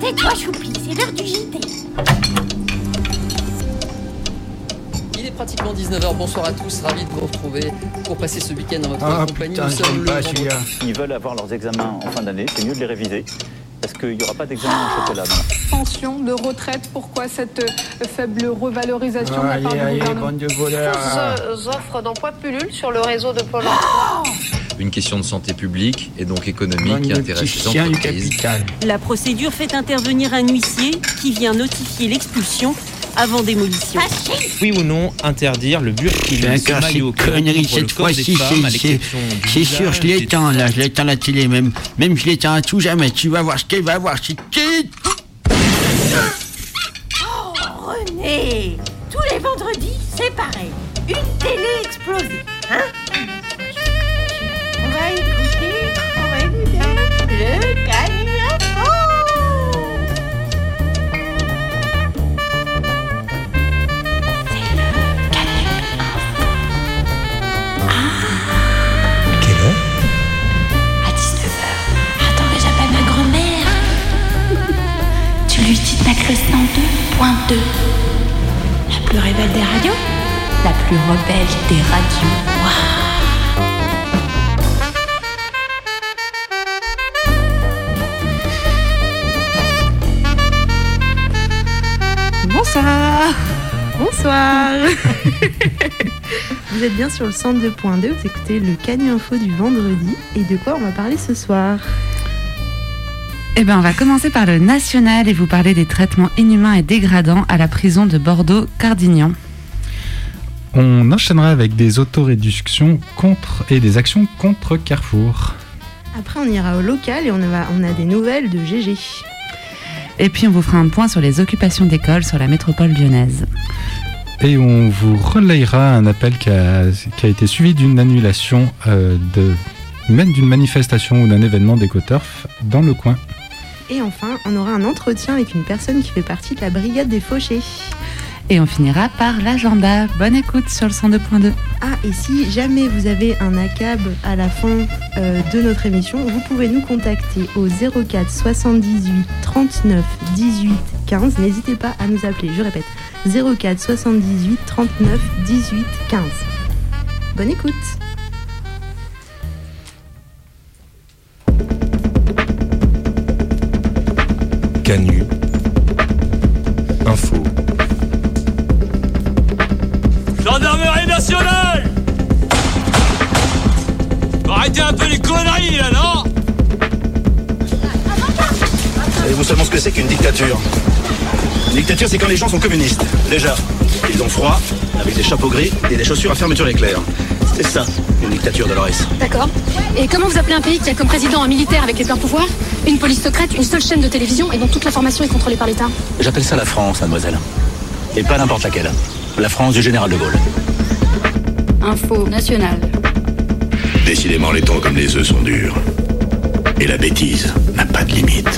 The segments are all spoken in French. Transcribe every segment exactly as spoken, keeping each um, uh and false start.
Tais-toi, Choupi, c'est l'heure du J T. Il est pratiquement dix-neuf heures, bonsoir à tous, ravi de vous retrouver pour passer ce week-end en votre ah, compagnie. Putain, Nous sommes le pas, vendredi. Ils veulent avoir leurs examens en fin d'année, c'est mieux de les réviser. Parce qu'il n'y aura pas d'examen en chocolat. Pension de retraite, pourquoi cette euh, faible revalorisation de la part allez, du gouvernement? allez, bande de voleurs. Fausses offres d'emploi pullulent sur le réseau de Pôle emploi. Une question de santé publique et donc économique qui intéresse les entreprises. La procédure fait intervenir un huissier qui vient notifier l'expulsion avant démolition. Oui ou non interdire le burkini? D'accord, c'est connerie cette fois-ci, c'est, c'est sûr, je l'éteins là, je l'éteins la télé même, même je l'éteins à tout jamais, tu vas voir ce qu'elle va voir, c'est qui? Oh, René, tous les vendredis, c'est pareil. Une télé explosée, hein? On va écouter, on va écouter le Canu Info. Le cent deux point deux. La plus rebelle des radios. La plus rebelle des radios. Wow. Bonsoir. Bonsoir. Vous êtes bien sur le cent deux point deux. Vous écoutez le Canu Info du vendredi. Et de quoi on va parler ce soir? Eh bien, on va commencer par le national et vous parler des traitements inhumains et dégradants à la prison de Bordeaux-Cardignan. On enchaînera avec des autoréductions contre et des actions contre Carrefour. Après, on ira au local et on a, on a des nouvelles de G G. Et puis, on vous fera un point sur les occupations d'écoles sur la métropole lyonnaise. Et on vous relayera un appel qui a, qui a été suivi d'une annulation euh, de, même d'une manifestation ou d'un événement d'EcoTurf dans le coin. Et enfin, on aura un entretien avec une personne qui fait partie de la brigade des fauchés. Et on finira par l'agenda. Bonne écoute sur le cent deux point deux. Ah, et si jamais vous avez un A C A B à la fin euh, de notre émission, vous pouvez nous contacter au zéro quatre soixante-dix-huit trente-neuf dix-huit quinze. N'hésitez pas à nous appeler, je répète, zéro quatre soixante-dix-huit trente-neuf dix-huit quinze. Bonne écoute. Canu Info. Gendarmerie nationale! Arrêtez un peu les conneries là, non? Savez-vous seulement ce que c'est qu'une dictature? Une dictature, c'est quand les gens sont communistes. Déjà, ils ont froid, avec des chapeaux gris et des chaussures à fermeture éclair. C'est ça, une dictature, Dolores. D'accord. Et comment vous appelez un pays qui a comme président un militaire avec les pleins pouvoirs, une police secrète, une seule chaîne de télévision et dont toute l'information est contrôlée par l'État? J'appelle ça la France, mademoiselle. Et pas n'importe laquelle. La France du général de Gaulle. Info nationale. Décidément, les temps comme les œufs sont durs. Et la bêtise n'a pas de limite.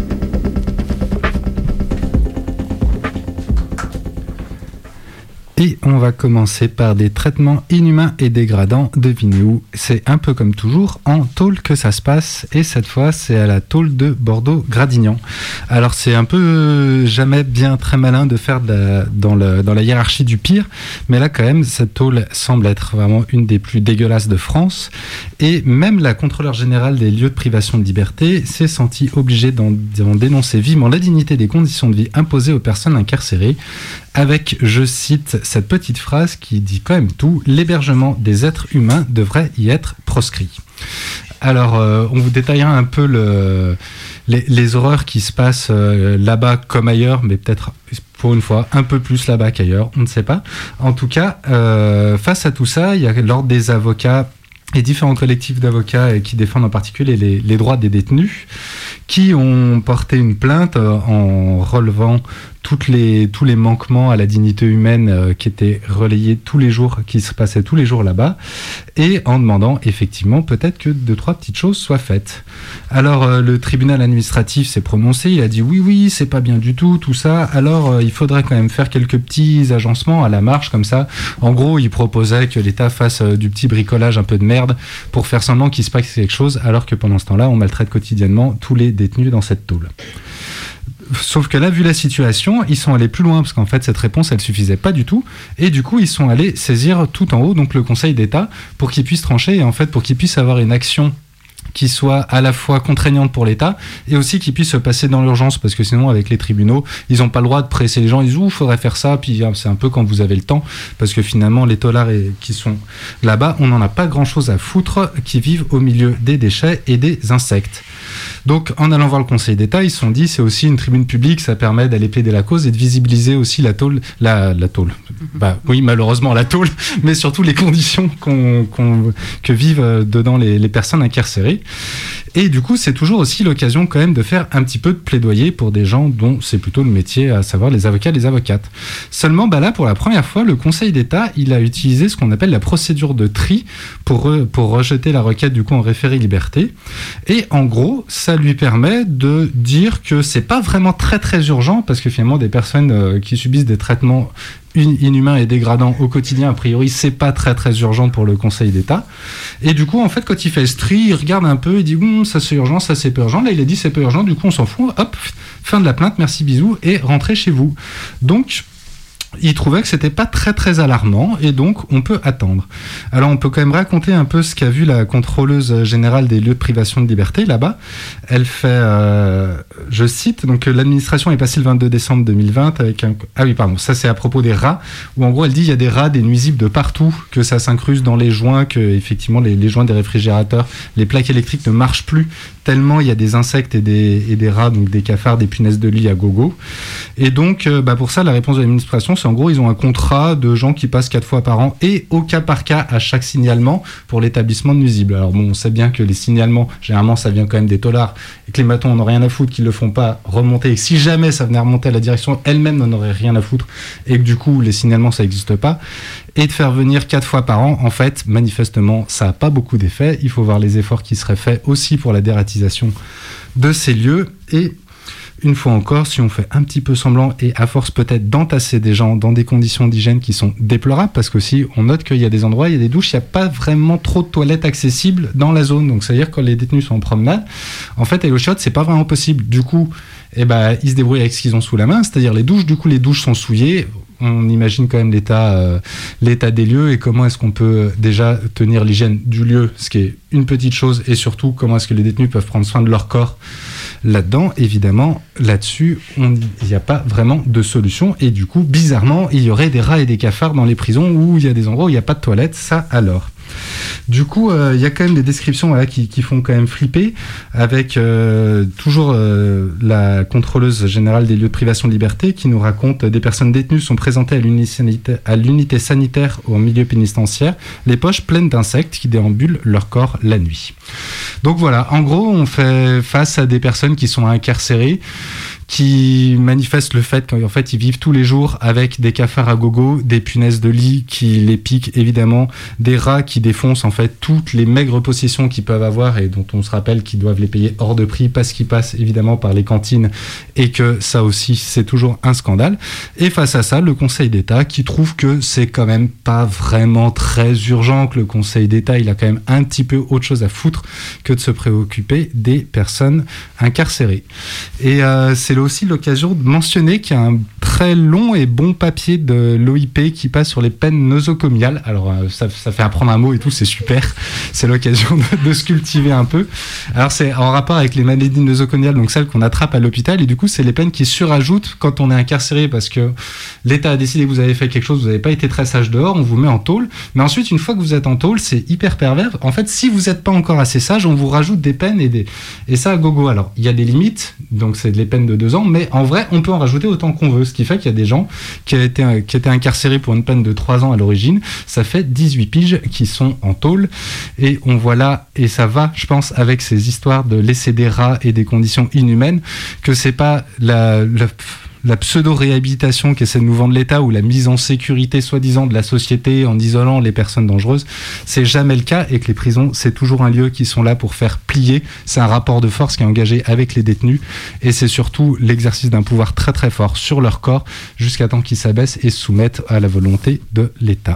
Et on va commencer par des traitements inhumains et dégradants. Devinez où? C'est un peu comme toujours en tôle que ça se passe. Et cette fois, c'est à la tôle de Bordeaux-Gradignan. Alors, c'est un peu euh, jamais bien très malin de faire de la, dans, le, dans la hiérarchie du pire. Mais là, quand même, cette tôle semble être vraiment une des plus dégueulasses de France. Et même la contrôleure générale des lieux de privation de liberté s'est sentie obligée d'en, d'en dénoncer vivement la dignité des conditions de vie imposées aux personnes incarcérées. Avec, je cite, cette petite phrase qui dit quand même tout: l'hébergement des êtres humains devrait y être proscrit. Alors, euh, on vous détaillera un peu le, les, les horreurs qui se passent euh, là-bas comme ailleurs, mais peut-être pour une fois un peu plus là-bas qu'ailleurs, on ne sait pas. En tout cas, euh, face à tout ça, il y a l'ordre des avocats et différents collectifs d'avocats qui défendent en particulier les, les droits des détenus, qui ont porté une plainte en relevant toutes les, tous les manquements à la dignité humaine euh, qui étaient relayés tous les jours, qui se passaient tous les jours là-bas, et en demandant effectivement peut-être que deux, trois petites choses soient faites. Alors euh, le tribunal administratif s'est prononcé, il a dit oui, oui, c'est pas bien du tout, tout ça, alors euh, il faudrait quand même faire quelques petits agencements à la marge, comme ça. En gros, il proposait que l'État fasse euh, du petit bricolage un peu de merde pour faire semblant qu'il se passe quelque chose, alors que pendant ce temps-là, on maltraite quotidiennement tous les détenus dans cette tôle. sauf que là, vu la situation, ils sont allés plus loin parce qu'en fait, cette réponse, elle suffisait pas du tout. Et du coup, ils sont allés saisir tout en haut, donc le Conseil d'État, pour qu'il puisse trancher et en fait pour qu'il puisse avoir une action qui soit à la fois contraignante pour l'État et aussi qui puisse se passer dans l'urgence, parce que sinon avec les tribunaux ils n'ont pas le droit de presser les gens, ils disent ouh faudrait faire ça, puis c'est un peu quand vous avez le temps, parce que finalement les taulards qui sont là-bas, on n'en a pas grand chose à foutre, qui vivent au milieu des déchets et des insectes. Donc en allant voir le Conseil d'État, ils se sont dit c'est aussi une tribune publique, ça permet d'aller plaider la cause et de visibiliser aussi la tôle, la, la tôle, bah oui malheureusement la tôle, mais surtout les conditions qu'on, qu'on, que vivent dedans les, les personnes incarcérées. Et du coup, c'est toujours aussi l'occasion quand même de faire un petit peu de plaidoyer pour des gens dont c'est plutôt le métier, à savoir les avocats et les avocates. Seulement, bah là, pour la première fois, le Conseil d'État, il a utilisé ce qu'on appelle la procédure de tri pour, re, pour rejeter la requête du coup en référé liberté. Et en gros, ça lui permet de dire que c'est pas vraiment très très urgent, parce que finalement, des personnes euh, qui subissent des traitements inhumain et dégradant au quotidien, a priori c'est pas très très urgent pour le Conseil d'État. Et du coup en fait quand il fait ce tri, il regarde un peu, il dit hm, ça c'est urgent, ça c'est peu urgent, là il a dit c'est peu urgent, du coup on s'en fout, hop, fin de la plainte, merci bisous et rentrez chez vous. Donc il trouvait que c'était pas très très alarmant et donc on peut attendre. Alors on peut quand même raconter un peu ce qu'a vu la contrôleuse générale des lieux de privation de liberté là-bas. Elle fait, euh, je cite, donc l'administration est passée le vingt-deux décembre deux mille vingt avec un... Ah oui pardon, ça c'est à propos des rats, où en gros elle dit il y a des rats, des nuisibles de partout, que ça s'incruste dans les joints, que effectivement les, les joints des réfrigérateurs, les plaques électriques ne marchent plus tellement il y a des insectes et des, et des rats, donc des cafards, des punaises de lit à gogo. Et donc euh, bah pour ça la réponse de l'administration c'est en gros ils ont un contrat de gens qui passent quatre fois par an et au cas par cas à chaque signalement pour l'établissement de nuisibles. Alors bon on sait bien que les signalements généralement ça vient quand même des taulards et que les matons n'en ont rien à foutre, qu'ils le font pas remonter, et que si jamais ça venait remonter à la direction elle-même n'en aurait rien à foutre et que du coup les signalements ça n'existe pas. Et de faire venir quatre fois par an, en fait, manifestement, ça n'a pas beaucoup d'effet. Il faut voir les efforts qui seraient faits aussi pour la dératisation de ces lieux. Et une fois encore, si on fait un petit peu semblant et à force peut-être d'entasser des gens dans des conditions d'hygiène qui sont déplorables, parce qu'aussi on note qu'il y a des endroits, il y a des douches, il n'y a pas vraiment trop de toilettes accessibles dans la zone. Donc c'est-à-dire que quand les détenus sont en promenade, en fait, à l'eau chaude, c'est pas vraiment possible. Du coup, eh ben, ils se débrouillent avec ce qu'ils ont sous la main, c'est-à-dire les douches. Du coup, les douches sont souillées. On imagine quand même l'état, euh, l'état des lieux et comment est-ce qu'on peut déjà tenir l'hygiène du lieu, ce qui est une petite chose, et surtout comment est-ce que les détenus peuvent prendre soin de leur corps là-dedans. Évidemment, là-dessus, il n'y a pas vraiment de solution et du coup, bizarrement, il y aurait des rats et des cafards dans les prisons où il y a des endroits où il n'y a pas de toilettes, ça alors. Du coup, il euh, y a quand même des descriptions voilà, qui, qui font quand même flipper, avec euh, toujours euh, la contrôleuse générale des lieux de privation de liberté qui nous raconte euh, des personnes détenues sont présentées à l'unité, à l'unité sanitaire au milieu pénitentiaire, les poches pleines d'insectes qui déambulent leur corps la nuit. Donc voilà, en gros, on fait face à des personnes qui sont incarcérées, qui manifestent le fait qu'en fait ils vivent tous les jours avec des cafards à gogo, des punaises de lit qui les piquent évidemment, des rats qui défoncent en fait toutes les maigres possessions qu'ils peuvent avoir et dont on se rappelle qu'ils doivent les payer hors de prix parce qu'ils passent évidemment par les cantines et que ça aussi c'est toujours un scandale. Et face à ça, le Conseil d'État qui trouve que c'est quand même pas vraiment très urgent, que le Conseil d'État il a quand même un petit peu autre chose à foutre que de se préoccuper des personnes incarcérées. Et euh, c'est aussi l'occasion de mentionner qu'il y a un très long et bon papier de l'O I P qui passe sur les peines nosocomiales. Alors ça, ça fait apprendre un mot et tout, c'est super, c'est l'occasion de, de se cultiver un peu. Alors c'est en rapport avec les maladies nosocomiales, donc celles qu'on attrape à l'hôpital, et du coup c'est les peines qui surajoutent quand on est incarcéré parce que l'État a décidé que vous avez fait quelque chose, vous n'avez pas été très sage dehors, on vous met en tôle, mais ensuite une fois que vous êtes en tôle, c'est hyper pervers. En fait, si vous n'êtes pas encore assez sage, on vous rajoute des peines et, des... et ça à gogo. Alors il y a des limites, donc c'est les peines de deux ans, mais en vrai on peut en rajouter autant qu'on veut, ce qui fait qu'il y a des gens qui étaient, qui étaient incarcérés pour une peine de trois ans à l'origine, ça fait dix-huit piges qui sont en tôle, et on voit là, et ça va je pense avec ces histoires de laisser des rats et des conditions inhumaines, que c'est pas la, la la pseudo-réhabilitation qu'essaie de nous vendre l'État ou la mise en sécurité soi-disant de la société en isolant les personnes dangereuses, c'est jamais le cas, et que les prisons c'est toujours un lieu qui sont là pour faire plier, c'est un rapport de force qui est engagé avec les détenus, et c'est surtout l'exercice d'un pouvoir très très fort sur leur corps jusqu'à temps qu'ils s'abaissent et se soumettent à la volonté de l'État.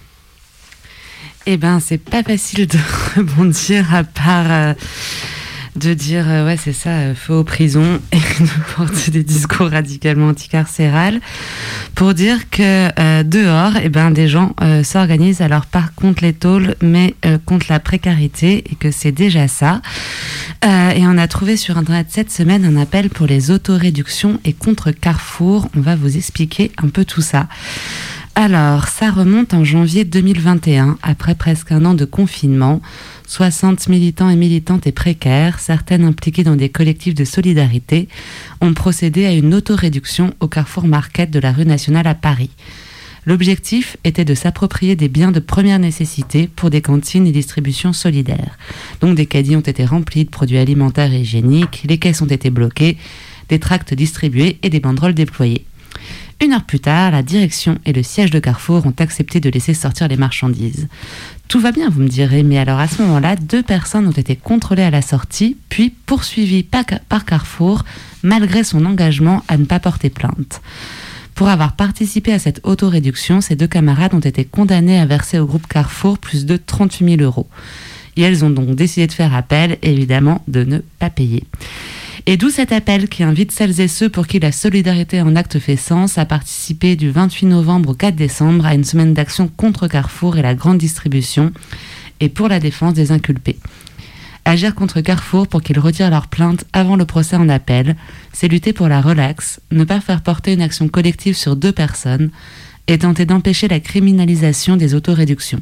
Eh ben c'est pas facile de rebondir à part... Euh... de dire, euh, ouais, c'est ça, euh, feu aux prisons et de porter des discours radicalement anticarcérales pour dire que euh, dehors, eh ben, des gens euh, s'organisent, alors pas contre les tôles, mais euh, contre la précarité et que c'est déjà ça. Euh, et on a trouvé sur Internet cette semaine un appel pour les autoréductions et contre Carrefour. On va vous expliquer un peu tout ça. Alors, ça remonte en janvier deux mille vingt et un, après presque un an de confinement. soixante militants et militantes et précaires, certaines impliquées dans des collectifs de solidarité, ont procédé à une autoréduction au Carrefour Market de la rue Nationale à Paris. L'objectif était de s'approprier des biens de première nécessité pour des cantines et distributions solidaires. Donc des caddies ont été remplis de produits alimentaires et hygiéniques, les caisses ont été bloquées, des tracts distribués et des banderoles déployées. Une heure plus tard, la direction et le siège de Carrefour ont accepté de laisser sortir les marchandises. Tout va bien, vous me direz, mais alors à ce moment-là, deux personnes ont été contrôlées à la sortie, puis poursuivies par Carrefour, malgré son engagement à ne pas porter plainte. Pour avoir participé à cette autoréduction, ces deux camarades ont été condamnés à verser au groupe Carrefour plus de trente-huit mille euros. Et elles ont donc décidé de faire appel, et évidemment de ne pas payer. Et d'où cet appel qui invite celles et ceux pour qui la solidarité en acte fait sens à participer du vingt-huit novembre au quatre décembre à une semaine d'action contre Carrefour et la grande distribution et pour la défense des inculpés. Agir contre Carrefour pour qu'ils retirent leur plainte avant le procès en appel, c'est lutter pour la relaxe, ne pas faire porter une action collective sur deux personnes et tenter d'empêcher la criminalisation des autoréductions.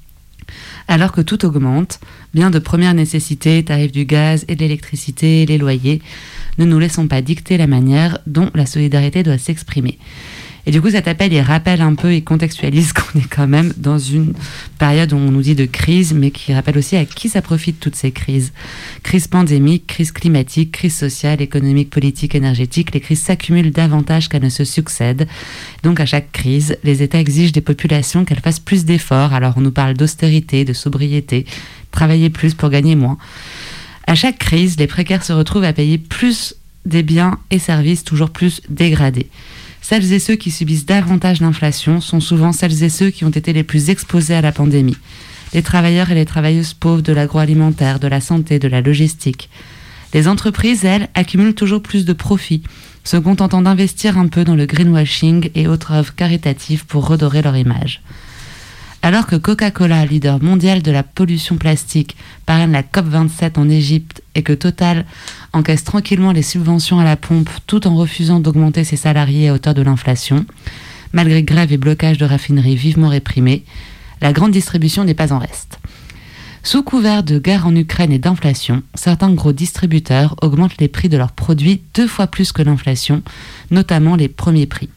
Alors que tout augmente, biens de première nécessité, tarifs du gaz et de l'électricité, les loyers, ne nous laissons pas dicter la manière dont la solidarité doit s'exprimer. Et du coup, cet appel, il rappelle un peu et contextualise qu'on est quand même dans une période où on nous dit de crise, mais qui rappelle aussi à qui ça profite toutes ces crises. Crise pandémique, crise climatique, crise sociale, économique, politique, énergétique. Les crises s'accumulent davantage qu'elles ne se succèdent. Donc à chaque crise, les États exigent des populations qu'elles fassent plus d'efforts. Alors on nous parle d'austérité, de sobriété, travailler plus pour gagner moins. À chaque crise, les précaires se retrouvent à payer plus des biens et services toujours plus dégradés. Celles et ceux qui subissent davantage l'inflation sont souvent celles et ceux qui ont été les plus exposés à la pandémie. Les travailleurs et les travailleuses pauvres de l'agroalimentaire, de la santé, de la logistique. Les entreprises, elles, accumulent toujours plus de profits, se contentant d'investir un peu dans le greenwashing et autres œuvres caritatives pour redorer leur image. Alors que Coca-Cola, leader mondial de la pollution plastique, parraine la COP vingt-sept en Égypte et que Total encaisse tranquillement les subventions à la pompe tout en refusant d'augmenter ses salariés à hauteur de l'inflation, malgré grève et blocage de raffineries vivement réprimés, la grande distribution n'est pas en reste. Sous couvert de guerre en Ukraine et d'inflation, certains gros distributeurs augmentent les prix de leurs produits deux fois plus que l'inflation, notamment les premiers prix.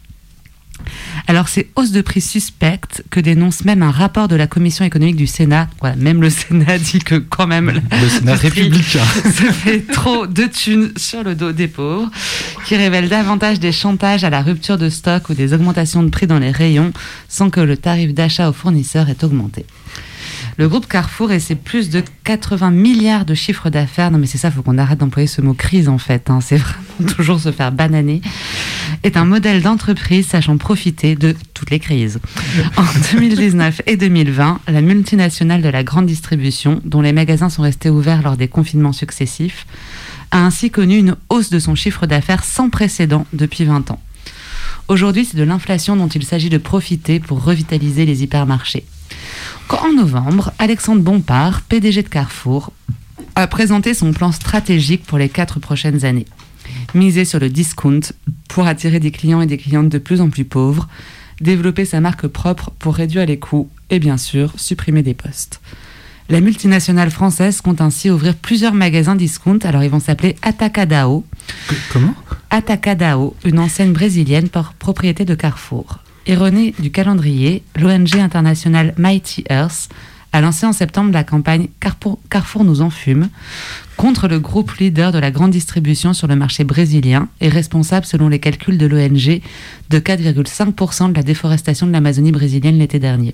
Alors ces hausses de prix suspectes que dénonce même un rapport de la Commission économique du Sénat, voilà, même le Sénat dit que quand même le Sénat républicain se fait trop de thunes sur le dos des pauvres, qui révèle davantage des chantages à la rupture de stock ou des augmentations de prix dans les rayons sans que le tarif d'achat aux fournisseurs ait augmenté. Le groupe Carrefour et ses plus de quatre-vingts milliards de chiffre d'affaires, non mais c'est ça, il faut qu'on arrête d'employer ce mot crise en fait, hein, c'est vraiment toujours se faire bananer, est un modèle d'entreprise sachant profiter de toutes les crises. En deux mille dix-neuf et deux mille vingt, la multinationale de la grande distribution, dont les magasins sont restés ouverts lors des confinements successifs, a ainsi connu une hausse de son chiffre d'affaires sans précédent depuis vingt ans. Aujourd'hui, c'est de l'inflation dont il s'agit de profiter pour revitaliser les hypermarchés. En novembre, Alexandre Bompard, P D G de Carrefour, a présenté son plan stratégique pour les quatre prochaines années. Miser sur le discount pour attirer des clients et des clientes de plus en plus pauvres, développer sa marque propre pour réduire les coûts et bien sûr supprimer des postes. La multinationale française compte ainsi ouvrir plusieurs magasins discount, alors ils vont s'appeler Atacadão. Comment ? Atacadão, une enseigne brésilienne par propriété de Carrefour. Erronée du calendrier, l'O N G internationale Mighty Earth a lancé en septembre la campagne Carrefour, Carrefour nous enfume contre le groupe leader de la grande distribution sur le marché brésilien et responsable, selon les calculs de l'O N G, de quatre virgule cinq pour cent de la déforestation de l'Amazonie brésilienne l'été dernier.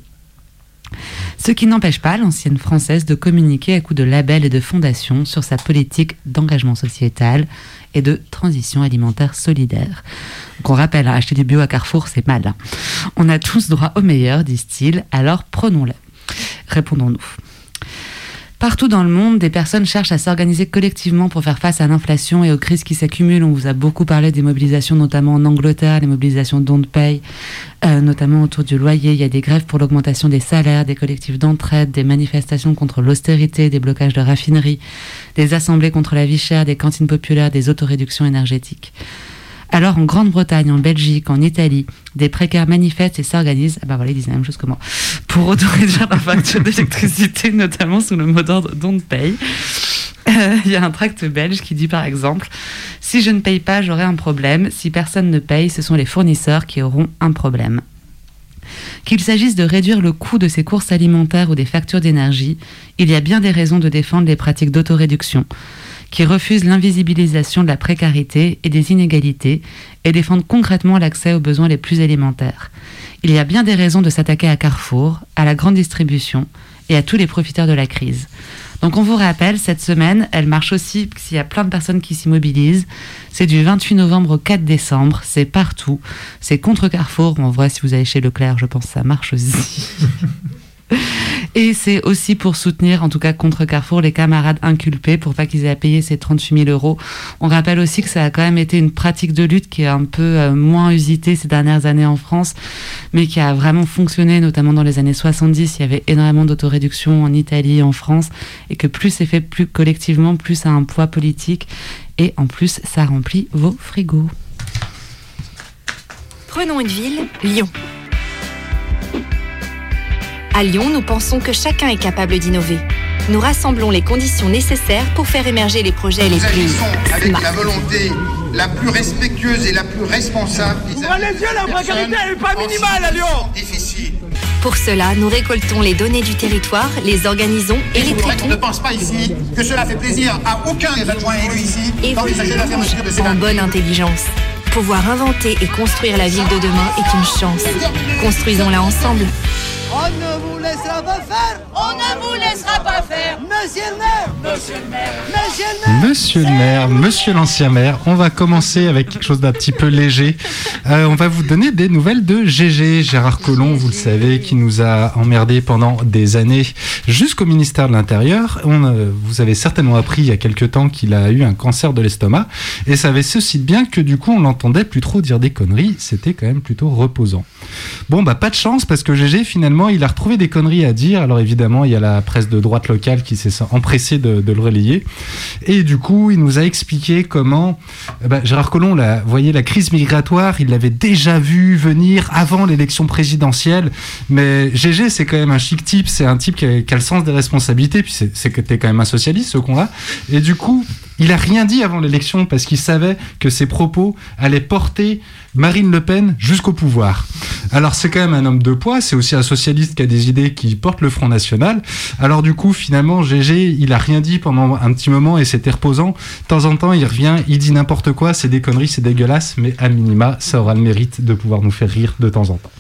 Ce qui n'empêche pas l'ancienne française de communiquer à coups de labels et de fondations sur sa politique d'engagement sociétal et de transition alimentaire solidaire. Donc on rappelle, hein, acheter du bio à Carrefour, c'est mal. Hein. On a tous droit au meilleur, disent-ils, alors prenons-le. Répondons-nous. Partout dans le monde, des personnes cherchent à s'organiser collectivement pour faire face à l'inflation et aux crises qui s'accumulent. On vous a beaucoup parlé des mobilisations, notamment en Angleterre, les mobilisations Don't Pay, euh, notamment autour du loyer. Il y a des grèves pour l'augmentation des salaires, des collectifs d'entraide, des manifestations contre l'austérité, des blocages de raffineries, des assemblées contre la vie chère, des cantines populaires, des autoréductions énergétiques. Alors en Grande-Bretagne, en Belgique, en Italie, des précaires manifestent et s'organisent, ah bah voilà, ils disent la même chose que moi, pour auto-réduire leur facture d'électricité, notamment sous le mot d'ordre Don't Pay. Il euh, y a un tract belge qui dit par exemple « Si je ne paye pas, j'aurai un problème. Si personne ne paye, ce sont les fournisseurs qui auront un problème. » Qu'il s'agisse de réduire le coût de ces courses alimentaires ou des factures d'énergie, il y a bien des raisons de défendre les pratiques d'autoréduction, qui refusent l'invisibilisation de la précarité et des inégalités et défendent concrètement l'accès aux besoins les plus élémentaires. Il y a bien des raisons de s'attaquer à Carrefour, à la grande distribution et à tous les profiteurs de la crise. Donc on vous rappelle, cette semaine, elle marche aussi, parce qu'il y a plein de personnes qui s'y mobilisent. C'est du vingt-huit novembre au quatre décembre, c'est partout. C'est contre Carrefour, en vrai si vous allez chez Leclerc, je pense que ça marche aussi. Et c'est aussi pour soutenir, en tout cas contre Carrefour, les camarades inculpés pour pas qu'ils aient à payer ces trente-huit mille euros. On rappelle aussi que ça a quand même été une pratique de lutte qui est un peu euh, moins usitée ces dernières années en France, mais qui a vraiment fonctionné, notamment dans les années soixante-dix. Il y avait énormément d'autoréduction en Italie, en France, et que plus c'est fait plus collectivement, plus ça a un poids politique, et en plus ça remplit vos frigos. Prenons une ville, Lyon. À Lyon, nous pensons que chacun est capable d'innover. Nous rassemblons les conditions nécessaires pour faire émerger les projets les plus avec smart. la volonté la plus respectueuse et la plus responsable. Ouvrez les yeux, la précarité elle n'est pas minimale à Lyon. Difficile. Pour cela, nous récoltons les données du territoire, les organisons et les traitons. On ne pense pas ici que cela fait plaisir à aucun des adjoints élus ici Et d'envisager la fermeture de ces en bonne intelligence. Pouvoir inventer et construire la ville de demain est une chance. Construisons-la ensemble. On ne vous laissera pas faire. On ne vous laissera pas faire. Monsieur le maire. Monsieur le maire. Monsieur le maire. Monsieur le maire, monsieur l'ancien maire, on va commencer avec quelque chose d'un petit peu léger. Euh, on va vous donner des nouvelles de G G, Gérard Collomb, vous le savez, qui nous a emmerdés pendant des années jusqu'au ministère de l'Intérieur. On, euh, vous avez certainement appris il y a quelques temps qu'il a eu un cancer de l'estomac, et ça avait ceci de bien que du coup on l'entendait plus trop dire des conneries, c'était quand même plutôt reposant. Bon bah pas de chance parce que G G finalement il a retrouvé des conneries à dire. Alors évidemment il y a la presse de droite locale qui s'est empressée de, de le relayer, et du coup il nous a expliqué comment eh ben, Gérard Collomb, là, voyez, la crise migratoire il l'avait déjà vu venir avant l'élection présidentielle, mais G G c'est quand même un chic type, c'est un type qui a, qui a le sens des responsabilités, puis c'est, c'est que t'es quand même un socialiste ce con-là, et du coup il a rien dit avant l'élection parce qu'il savait que ses propos allaient porter Marine Le Pen jusqu'au pouvoir. Alors c'est quand même un homme de poids, c'est aussi un socialiste qui a des idées qui portent le Front National. Alors du coup finalement G G il a rien dit pendant un petit moment et c'était reposant. De temps en temps il revient, il dit n'importe quoi, c'est des conneries, c'est dégueulasse, mais à minima ça aura le mérite de pouvoir nous faire rire de temps en temps.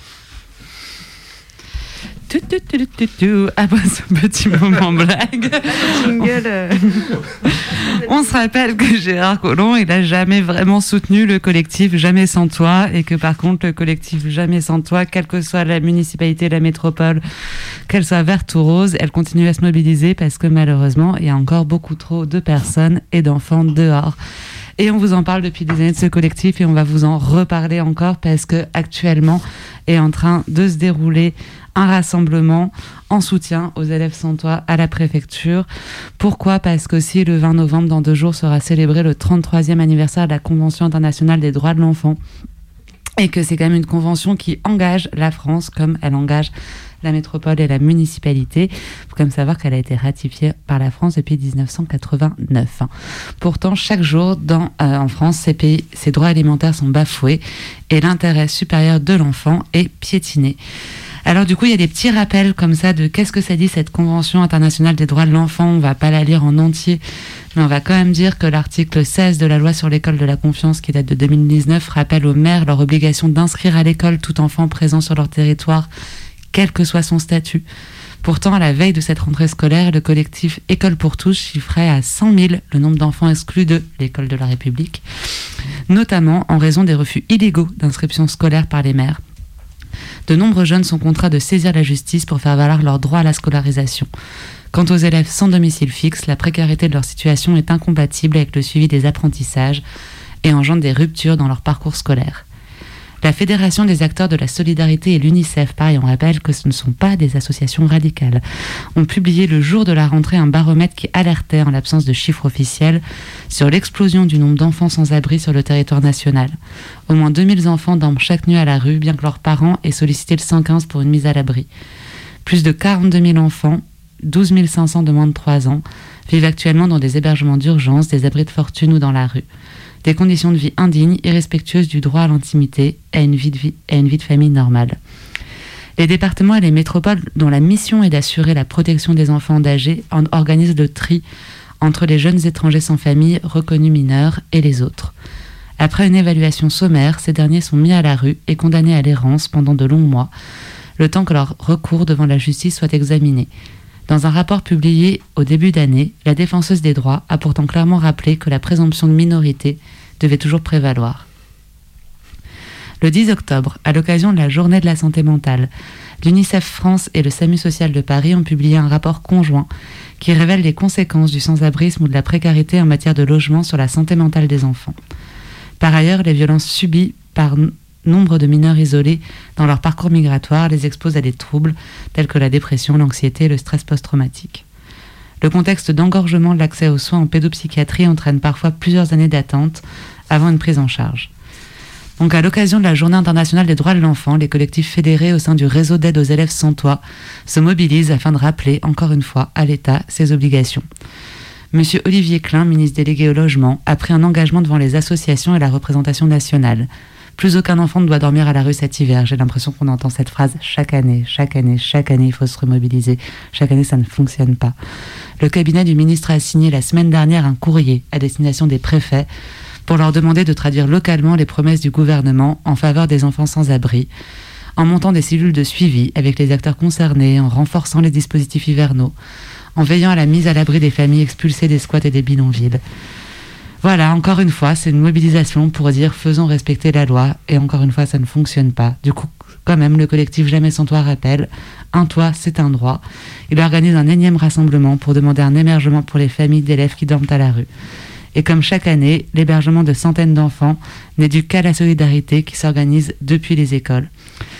Tout, tout, tout, tout, tout. Après ce petit moment blague, jingle. On se rappelle que Gérard Collomb, il n'a jamais vraiment soutenu le collectif Jamais sans toi, et que par contre le collectif Jamais sans toi, quelle que soit la municipalité, la métropole, qu'elle soit verte ou rose, elle continue à se mobiliser parce que malheureusement il y a encore beaucoup trop de personnes et d'enfants dehors. Et on vous en parle depuis des années de ce collectif et on va vous en reparler encore parce que actuellement est en train de se dérouler un rassemblement en soutien aux élèves sans toit à la préfecture. Pourquoi ? Parce qu'aussi le vingt novembre, dans deux jours, sera célébré le trente-troisième anniversaire de la Convention internationale des droits de l'enfant. Et que c'est quand même une convention qui engage la France comme elle engage la métropole et la municipalité. Il faut quand même savoir qu'elle a été ratifiée par la France depuis dix-neuf cent quatre-vingt-neuf. Pourtant, chaque jour dans, euh, en France, ces pays, ces droits alimentaires sont bafoués et l'intérêt supérieur de l'enfant est piétiné. Alors du coup, il y a des petits rappels comme ça de qu'est-ce que ça dit cette Convention internationale des droits de l'enfant. On va pas la lire en entier, mais on va quand même dire que l'article seize de la loi sur l'école de la confiance, qui date de deux mille dix-neuf, rappelle aux mères leur obligation d'inscrire à l'école tout enfant présent sur leur territoire, quel que soit son statut. Pourtant, à la veille de cette rentrée scolaire, le collectif École pour tous chiffrait à cent mille le nombre d'enfants exclus de l'école de la République, notamment en raison des refus illégaux d'inscription scolaire par les mères. De nombreux jeunes sont contraints de saisir la justice pour faire valoir leur droit à la scolarisation. Quant aux élèves sans domicile fixe, la précarité de leur situation est incompatible avec le suivi des apprentissages et engendre des ruptures dans leur parcours scolaire. La Fédération des acteurs de la solidarité et l'UNICEF, pareil, on rappelle que ce ne sont pas des associations radicales, ont publié le jour de la rentrée un baromètre qui alertait, en l'absence de chiffres officiels, sur l'explosion du nombre d'enfants sans abri sur le territoire national. Au moins deux mille enfants dorment chaque nuit à la rue, bien que leurs parents aient sollicité le cent quinze pour une mise à l'abri. Plus de quarante-deux mille enfants, douze mille cinq cents de moins de trois ans, vivent actuellement dans des hébergements d'urgence, des abris de fortune ou dans la rue. Des conditions de vie indignes, irrespectueuses du droit à l'intimité et à une vie de, vie, à une vie de famille normale. Les départements et les métropoles, dont la mission est d'assurer la protection des enfants âgés, organisent le tri entre les jeunes étrangers sans famille, reconnus mineurs, et les autres. Après une évaluation sommaire, ces derniers sont mis à la rue et condamnés à l'errance pendant de longs mois, le temps que leur recours devant la justice soit examiné. Dans un rapport publié au début d'année, la défenseuse des droits a pourtant clairement rappelé que la présomption de minorité devait toujours prévaloir. Le dix octobre, à l'occasion de la Journée de la santé mentale, l'UNICEF France et le SAMU social de Paris ont publié un rapport conjoint qui révèle les conséquences du sans-abrisme ou de la précarité en matière de logement sur la santé mentale des enfants. Par ailleurs, les violences subies par nombre de mineurs isolés dans leur parcours migratoire les exposent à des troubles tels que la dépression, l'anxiété et le stress post-traumatique. Le contexte d'engorgement de l'accès aux soins en pédopsychiatrie entraîne parfois plusieurs années d'attente avant une prise en charge. Donc, à l'occasion de la Journée internationale des droits de l'enfant, les collectifs fédérés au sein du réseau d'aide aux élèves sans toit se mobilisent afin de rappeler, encore une fois, à l'État ses obligations. Monsieur Olivier Klein, ministre délégué au logement, a pris un engagement devant les associations et la représentation nationale. Plus aucun enfant ne doit dormir à la rue cet hiver. J'ai l'impression qu'on entend cette phrase chaque année, chaque année, chaque année, il faut se remobiliser. Chaque année, ça ne fonctionne pas. Le cabinet du ministre a signé la semaine dernière un courrier à destination des préfets pour leur demander de traduire localement les promesses du gouvernement en faveur des enfants sans abri, en montant des cellules de suivi avec les acteurs concernés, en renforçant les dispositifs hivernaux, en veillant à la mise à l'abri des familles expulsées des squats et des bidonvilles. Voilà, encore une fois, c'est une mobilisation pour dire faisons respecter la loi, et encore une fois, ça ne fonctionne pas. Du coup, quand même, le collectif Jamais sans toit rappelle, un toit, c'est un droit. Il organise un énième rassemblement pour demander un hébergement pour les familles d'élèves qui dorment à la rue. Et comme chaque année, l'hébergement de centaines d'enfants n'est dû qu'à la solidarité qui s'organise depuis les écoles.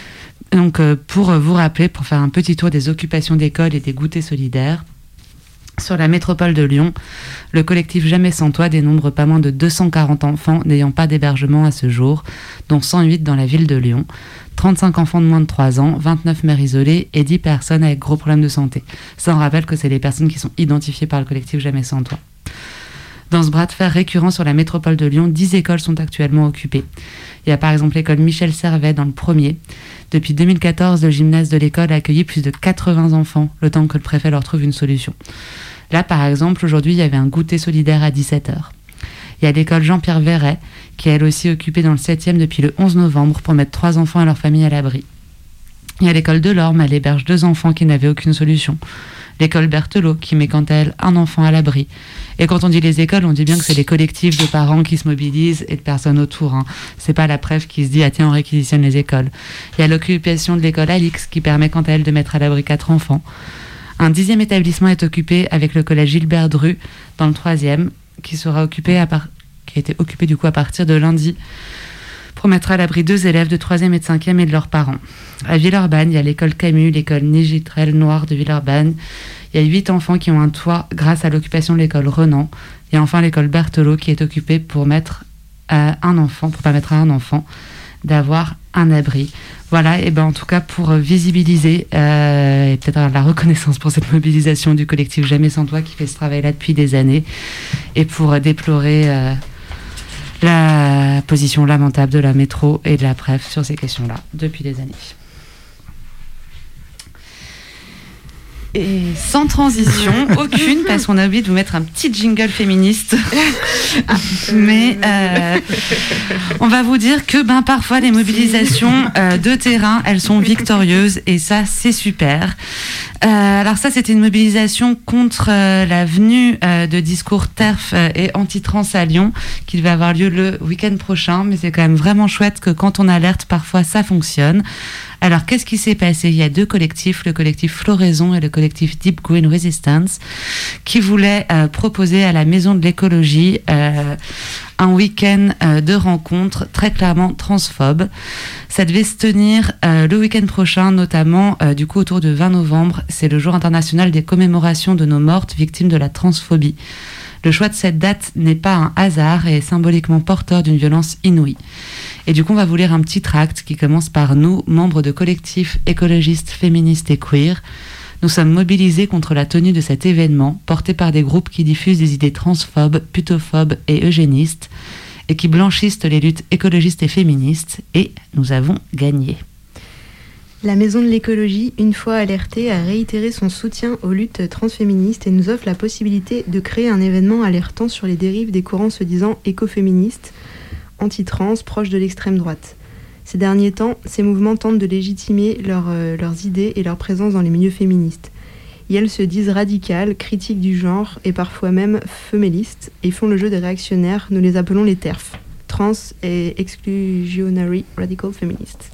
Donc, euh, pour vous rappeler, pour faire un petit tour des occupations d'écoles et des goûters solidaires, sur la métropole de Lyon, le collectif Jamais sans toit dénombre pas moins de deux cent quarante enfants n'ayant pas d'hébergement à ce jour, dont cent huit dans la ville de Lyon, trente-cinq enfants de moins de trois ans, vingt-neuf mères isolées et dix personnes avec gros problèmes de santé. Ça, on rappelle que c'est les personnes qui sont identifiées par le collectif Jamais sans toit. Dans ce bras de fer récurrent sur la métropole de Lyon, dix écoles sont actuellement occupées. Il y a par exemple l'école Michel Servet dans le premier. Depuis deux mille quatorze, le gymnase de l'école a accueilli plus de quatre-vingts enfants, le temps que le préfet leur trouve une solution. Là, par exemple, aujourd'hui, il y avait un goûter solidaire à dix-sept heures. Il y a l'école Jean-Pierre Verret, qui est elle aussi occupée dans le septième depuis le onze novembre pour mettre trois enfants et leur famille à l'abri. Il y a l'école Delorme, elle héberge deux enfants qui n'avaient aucune solution. L'école Berthelot, qui met quant à elle un enfant à l'abri. Et quand on dit les écoles, on dit bien que c'est les collectifs de parents qui se mobilisent et de personnes autour. Hein. C'est pas la Préf qui se dit « Ah tiens, on réquisitionne les écoles ». Il y a l'occupation de l'école Alix, qui permet quant à elle de mettre à l'abri quatre enfants. Un dixième établissement est occupé avec le collège Gilbert Dru, dans le troisième, qui sera occupé à par... qui a été occupé du coup à partir de lundi, pour mettre à l'abri deux élèves de troisième et de cinquième et de leurs parents. À Villeurbanne, il y a l'école Camus, l'école Négitrel Noir de Villeurbanne. Il y a huit enfants qui ont un toit grâce à l'occupation de l'école Renan. Et enfin l'école Berthelot qui est occupée pour mettre à un enfant, pour permettre à un enfant d'avoir un abri. Voilà, et ben en tout cas pour visibiliser euh, et peut-être la reconnaissance pour cette mobilisation du collectif Jamais sans toit qui fait ce travail-là depuis des années, et pour déplorer euh, la position lamentable de la métro et de la Préf sur ces questions-là depuis des années. Et sans transition aucune, parce qu'on a oublié de vous mettre un petit jingle féministe. Mais euh, on va vous dire que ben, parfois les mobilisations euh, de terrain, elles sont victorieuses, et ça, c'est super. Euh, alors ça, c'était une mobilisation contre euh, la venue euh, de discours T E R F euh, et anti-trans à Lyon, qui devait avoir lieu le week-end prochain, mais c'est quand même vraiment chouette que quand on alerte, parfois ça fonctionne. Alors, qu'est-ce qui s'est passé ? Il y a deux collectifs, le collectif Floraison et le collectif collectif Deep Green Resistance, qui voulait euh, proposer à la Maison de l'écologie euh, un week-end euh, de rencontres très clairement transphobes. Ça devait se tenir euh, le week-end prochain, notamment euh, du coup autour du vingt novembre. C'est le jour international des commémorations de nos mortes victimes de la transphobie. Le choix de cette date n'est pas un hasard et est symboliquement porteur d'une violence inouïe. Et du coup, on va vous lire un petit tract qui commence par « Nous, membres de collectifs écologistes, féministes et queer, nous sommes mobilisés contre la tenue de cet événement porté par des groupes qui diffusent des idées transphobes, putophobes et eugénistes et qui blanchissent les luttes écologistes et féministes et nous avons gagné. » La Maison de l'écologie, une fois alertée, a réitéré son soutien aux luttes transféministes et nous offre la possibilité de créer un événement alertant sur les dérives des courants se disant écoféministes, anti-trans, proches de l'extrême droite. Ces derniers temps, ces mouvements tentent de légitimer leur, euh, leurs idées et leur présence dans les milieux féministes. Et elles se disent radicales, critiques du genre et parfois même féministes et font le jeu des réactionnaires, nous les appelons les T E R F, Trans et Exclusionary Radical Feminists.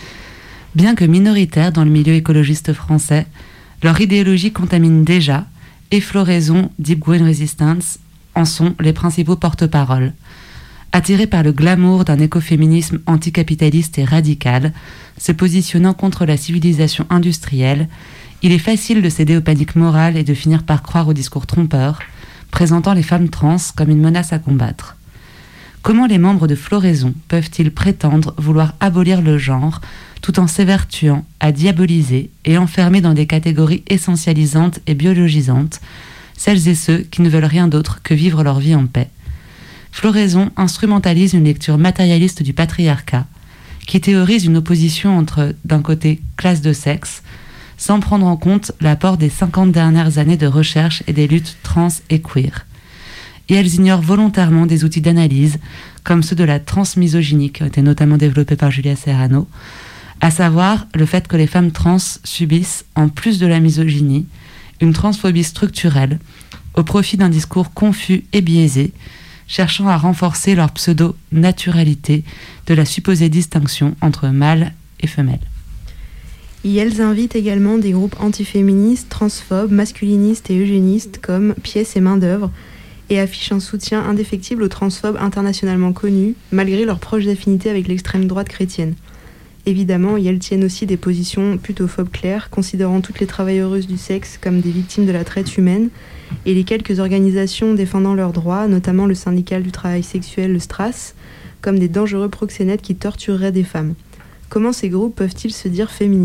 Bien que minoritaires dans le milieu écologiste français, leur idéologie contamine déjà et Floraison, Deep Green Resistance en sont les principaux porte-paroles. Attirés par le glamour d'un écoféminisme anticapitaliste et radical, se positionnant contre la civilisation industrielle, il est facile de céder aux paniques morales et de finir par croire aux discours trompeurs, présentant les femmes trans comme une menace à combattre. Comment les membres de Floraison peuvent-ils prétendre vouloir abolir le genre tout en s'évertuant à diaboliser et enfermer dans des catégories essentialisantes et biologisantes celles et ceux qui ne veulent rien d'autre que vivre leur vie en paix? Floraison instrumentalise une lecture matérialiste du patriarcat qui théorise une opposition entre, d'un côté, classe de sexe, sans prendre en compte l'apport des cinquante dernières années de recherche et des luttes trans et queer. Et elles ignorent volontairement des outils d'analyse, comme ceux de la transmisogynie, qui ont été notamment développés par Julia Serrano, à savoir le fait que les femmes trans subissent, en plus de la misogynie, une transphobie structurelle, au profit d'un discours confus et biaisé, cherchant à renforcer leur pseudo-naturalité de la supposée distinction entre mâle et femelle. Et elles invitent également des groupes antiféministes, transphobes, masculinistes et eugénistes comme Pièces et Main d'œuvre et affichent un soutien indéfectible aux transphobes internationalement connus, malgré leurs proches affinités avec l'extrême droite chrétienne. Évidemment, elles tiennent aussi des positions putophobes claires, considérant toutes les travailleuses du sexe comme des victimes de la traite humaine, et les quelques organisations défendant leurs droits, notamment le syndicat du travail sexuel, le STRAS, comme des dangereux proxénètes qui tortureraient des femmes. Comment ces groupes peuvent-ils se dire féministes ?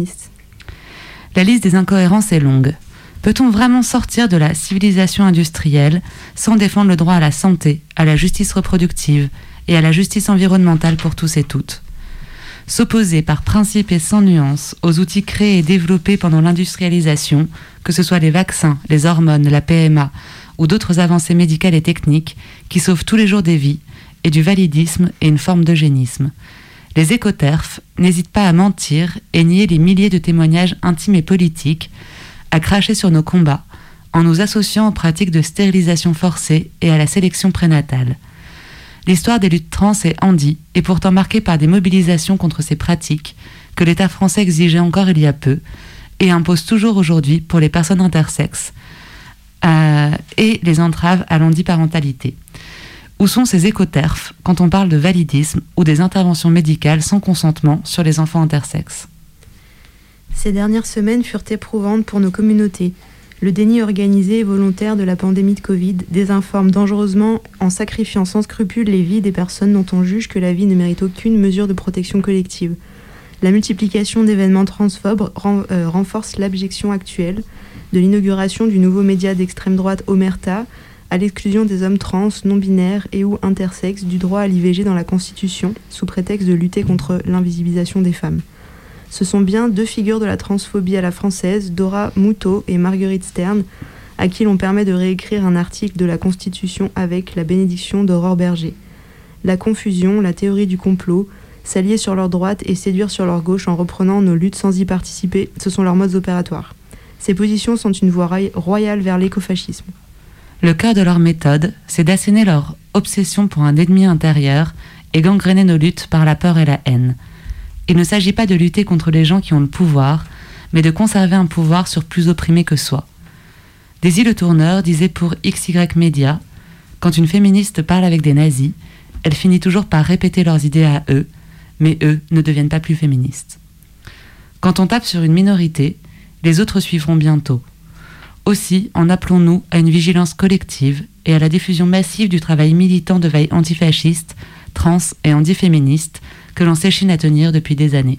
La liste des incohérences est longue. Peut-on vraiment sortir de la civilisation industrielle sans défendre le droit à la santé, à la justice reproductive et à la justice environnementale pour tous et toutes ? S'opposer par principe et sans nuance aux outils créés et développés pendant l'industrialisation, que ce soit les vaccins, les hormones, la P M A ou d'autres avancées médicales et techniques qui sauvent tous les jours des vies, est du validisme et une forme d'eugénisme. Les écoterfs n'hésitent pas à mentir et nier les milliers de témoignages intimes et politiques, à cracher sur nos combats, en nous associant aux pratiques de stérilisation forcée et à la sélection prénatale. L'histoire des luttes trans est handi et pourtant marquée par des mobilisations contre ces pratiques que l'État français exigeait encore il y a peu et impose toujours aujourd'hui pour les personnes intersexes euh, et les entraves à l'handiparentalité. Où sont ces écoterfs quand on parle de validisme ou des interventions médicales sans consentement sur les enfants intersexes ? Ces dernières semaines furent éprouvantes pour nos communautés. Le déni organisé et volontaire de la pandémie de Covid désinforme dangereusement en sacrifiant sans scrupule les vies des personnes dont on juge que la vie ne mérite aucune mesure de protection collective. La multiplication d'événements transphobes ren- euh, renforce l'abjection actuelle de l'inauguration du nouveau média d'extrême droite Omerta à l'exclusion des hommes trans, non-binaires et ou intersexes du droit à l'I V G dans la Constitution sous prétexte de lutter contre l'invisibilisation des femmes. Ce sont bien deux figures de la transphobie à la française, Dora Moutot et Marguerite Stern, à qui l'on permet de réécrire un article de la Constitution avec la bénédiction d'Aurore Berger. La confusion, la théorie du complot, s'allier sur leur droite et séduire sur leur gauche en reprenant nos luttes sans y participer, ce sont leurs modes opératoires. Ces positions sont une voie royale vers l'écofascisme. Le cœur de leur méthode, c'est d'asséner leur obsession pour un ennemi intérieur et gangréner nos luttes par la peur et la haine. Il ne s'agit pas de lutter contre les gens qui ont le pouvoir, mais de conserver un pouvoir sur plus opprimés que soi. Daisy Le Tourneur disait pour X Y Media, quand une féministe parle avec des nazis, elle finit toujours par répéter leurs idées à eux, mais eux ne deviennent pas plus féministes. Quand on tape sur une minorité, les autres suivront bientôt. Aussi, en appelons-nous à une vigilance collective et à la diffusion massive du travail militant de veille antifasciste, trans et antiféministe que l'on s'échine à tenir depuis des années.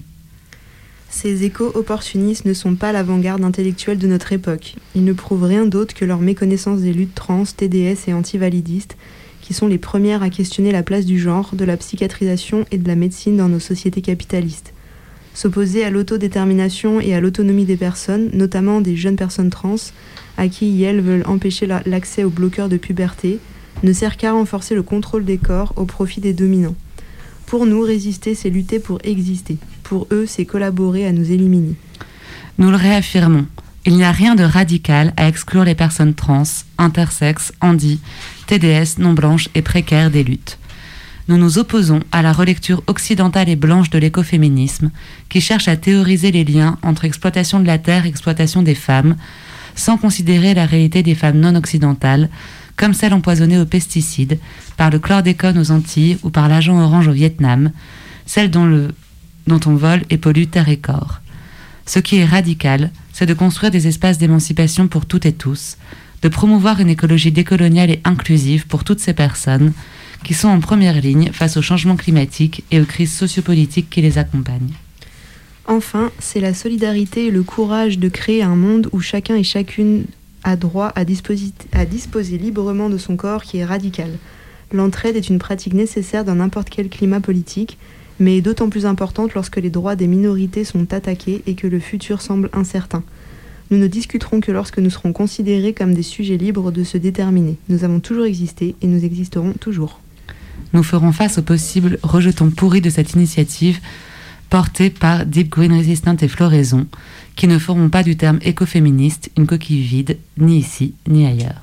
Ces éco-opportunistes ne sont pas l'avant-garde intellectuelle de notre époque. Ils ne prouvent rien d'autre que leur méconnaissance des luttes trans, T D S et antivalidistes, qui sont les premières à questionner la place du genre, de la psychiatrisation et de la médecine dans nos sociétés capitalistes. S'opposer à l'autodétermination et à l'autonomie des personnes, notamment des jeunes personnes trans, à qui elles veulent empêcher l'accès aux bloqueurs de puberté, ne sert qu'à renforcer le contrôle des corps au profit des dominants. Pour nous, résister, c'est lutter pour exister. Pour eux, c'est collaborer à nous éliminer. Nous le réaffirmons, il n'y a rien de radical à exclure les personnes trans, intersexes, handi, T D S, non-blanches et précaires des luttes. Nous nous opposons à la relecture occidentale et blanche de l'écoféminisme qui cherche à théoriser les liens entre exploitation de la terre et exploitation des femmes, sans considérer la réalité des femmes non occidentales, comme celles empoisonnées aux pesticides, par le chlordécone aux Antilles ou par l'agent orange au Vietnam, celles dont, le, dont on vole et pollue terre et corps. Ce qui est radical, c'est de construire des espaces d'émancipation pour toutes et tous, de promouvoir une écologie décoloniale et inclusive pour toutes ces personnes qui sont en première ligne face au changement climatique et aux crises sociopolitiques qui les accompagnent. Enfin, c'est la solidarité et le courage de créer un monde où chacun et chacune a droit à disposer, à disposer librement de son corps qui est radical. L'entraide est une pratique nécessaire dans n'importe quel climat politique, mais est d'autant plus importante lorsque les droits des minorités sont attaqués et que le futur semble incertain. Nous ne discuterons que lorsque nous serons considérés comme des sujets libres de se déterminer. Nous avons toujours existé et nous existerons toujours. Nous ferons face aux possibles rejetons pourris de cette initiative portée par Deep Green Resistance et Floraison, qui ne feront pas du terme écoféministe une coquille vide, ni ici, ni ailleurs.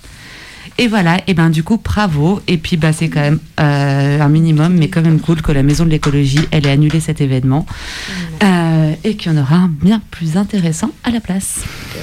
Et voilà, et ben du coup, bravo. Et puis bah, c'est quand même euh, un minimum, mais quand même cool que la Maison de l'écologie, elle ait annulé cet événement. Euh, et qu'il y en aura un bien plus intéressant à la place.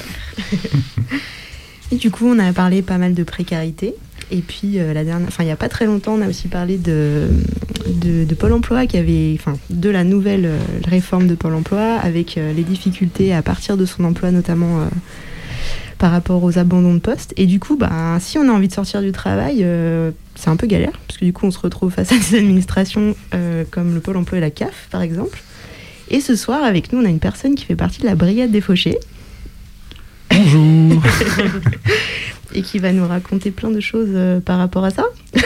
Et du coup, on a parlé pas mal de précarité. Et puis, euh, la dernière, enfin, il n'y a pas très longtemps, on a aussi parlé de, de, de Pôle emploi, qui avait, enfin, de la nouvelle euh, réforme de Pôle emploi, avec euh, les difficultés à partir de son emploi, notamment euh, par rapport aux abandons de poste. Et du coup, bah, si on a envie de sortir du travail, euh, c'est un peu galère, parce que du coup, on se retrouve face à des administrations euh, comme le Pôle emploi et la C A F, par exemple. Et ce soir, avec nous, on a une personne qui fait partie de la brigade des fauchés. Bonjour. Et qui va nous raconter plein de choses euh, par rapport à ça.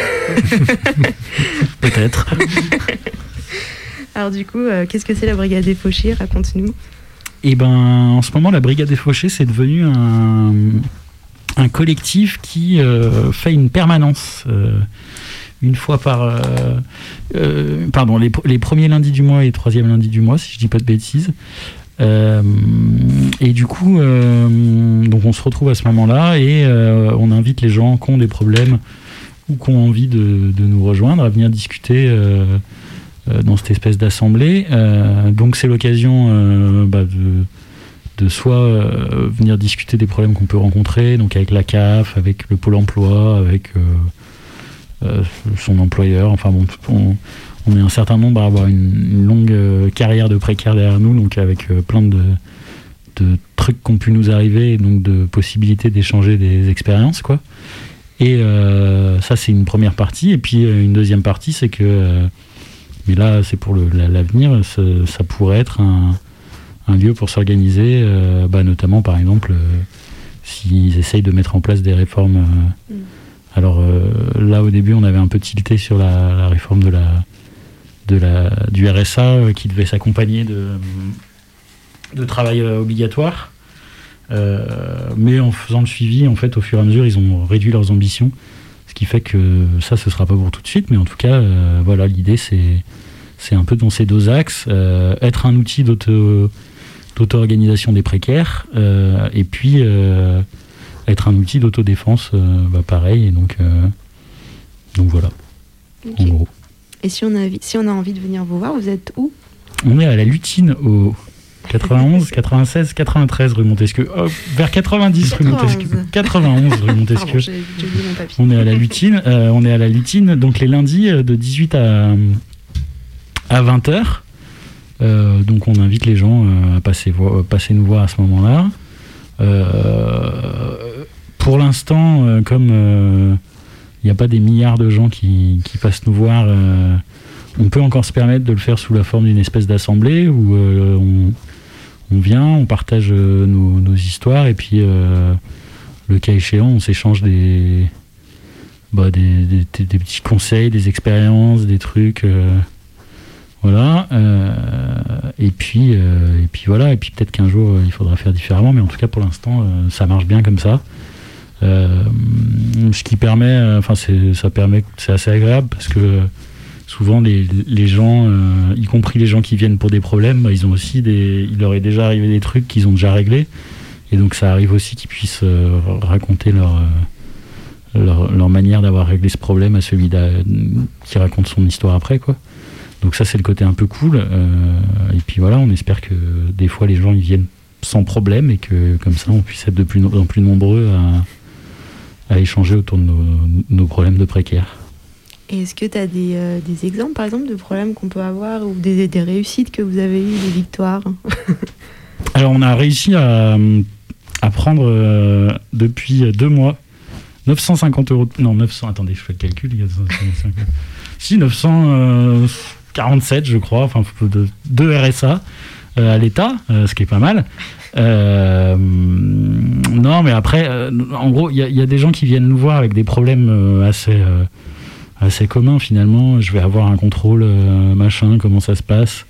Peut-être. Alors du coup, euh, qu'est-ce que c'est la brigade des fauchés ? Raconte-nous. Eh ben, en ce moment, la brigade des fauchés, c'est devenu un, un collectif qui euh, fait une permanence. Euh, une fois par... Euh, euh, pardon, les, les premiers lundis du mois et les troisièmes lundis du mois, si je dis pas de bêtises. Euh, et du coup, euh, donc on se retrouve à ce moment-là et euh, on invite les gens qui ont des problèmes ou qui ont envie de, de nous rejoindre à venir discuter euh, euh, dans cette espèce d'assemblée. Euh, donc c'est l'occasion euh, bah, de, de soit euh, venir discuter des problèmes qu'on peut rencontrer, donc avec la C A F, avec le Pôle emploi, avec euh, euh, son employeur. Enfin bon, on, on est un certain nombre à avoir une, une longue euh, carrière de précaire derrière nous, donc avec euh, plein de, de trucs qui ont pu nous arriver et donc de possibilités d'échanger des expériences, quoi. Et euh, ça, c'est une première partie. Et puis euh, une deuxième partie, c'est que, euh, mais là, c'est pour le, la, l'avenir, ça, ça pourrait être un, un lieu pour s'organiser, euh, bah, notamment par exemple, euh, s'ils essayent de mettre en place des réformes. Euh, mm. Alors euh, là, au début, on avait un peu tilté sur la, la réforme de la De la, du R S A euh, qui devait s'accompagner de, de travail euh, obligatoire. Euh, mais en faisant le suivi, en fait, au fur et à mesure, ils ont réduit leurs ambitions. Ce qui fait que ça, ce ne sera pas pour tout de suite. Mais en tout cas, euh, voilà, l'idée, c'est, c'est un peu dans ces deux axes. Euh, être un outil d'auto, d'auto-organisation des précaires. Euh, et puis, euh, être un outil d'autodéfense, euh, bah, pareil. Et donc, euh, donc voilà, okay. En gros. Et si on, a, si on a envie de venir vous voir, vous êtes où ? On est à la Lutine, au quatre-vingt-onze, quatre-vingt-seize, quatre-vingt-treize rue Montesquieu. Oh, vers quatre-vingt-dix rue Montesquieu. quatre-vingt-onze rue Montesquieu. Pardon, j'ai, j'ai oublié mon papier. On est à la Lutine. Euh, on est à la Lutine, donc les lundis de dix-huit à, à vingt heures. Euh, donc on invite les gens euh, à passer, vo- passer nous voir à ce moment-là. Euh, pour l'instant, euh, comme il euh, n'y a pas des milliards de gens qui, qui passent nous voir, euh, on peut encore se permettre de le faire sous la forme d'une espèce d'assemblée où euh, on, on vient, on partage euh, nos, nos histoires et puis euh, le cas échéant, on s'échange des, bah, des, des, des, des petits conseils, des expériences, des trucs. Euh, Voilà, euh, et puis euh, et puis voilà, et puis peut-être qu'un jour euh, il faudra faire différemment, mais en tout cas pour l'instant euh, ça marche bien comme ça. Euh, ce qui permet, enfin euh, c'est ça permet, c'est assez agréable parce que souvent les, les gens, euh, y compris les gens qui viennent pour des problèmes, bah, ils ont aussi des, il leur est déjà arrivé des trucs qu'ils ont déjà réglés, et donc ça arrive aussi qu'ils puissent euh, raconter leur, euh, leur leur manière d'avoir réglé ce problème à celui qui raconte son histoire après, quoi. Donc ça c'est le côté un peu cool, euh, et puis voilà, on espère que des fois les gens ils viennent sans problème et que comme ça on puisse être de plus en plus nombreux à, à échanger autour de nos, nos problèmes de précaires. Et est-ce que tu as des, euh, des exemples par exemple de problèmes qu'on peut avoir ou des, des réussites que vous avez eues, des victoires? Alors on a réussi à, à prendre euh, depuis deux mois neuf cent cinquante euros, non neuf cents, attendez je fais le calcul, il y a si neuf cent quarante-sept je crois, enfin de, de R S A euh, à l'État, euh, ce qui est pas mal. Euh, non mais après, euh, en gros, il y, y a des gens qui viennent nous voir avec des problèmes euh, assez, euh, assez communs finalement. Je vais avoir un contrôle, euh, machin, comment ça se passe.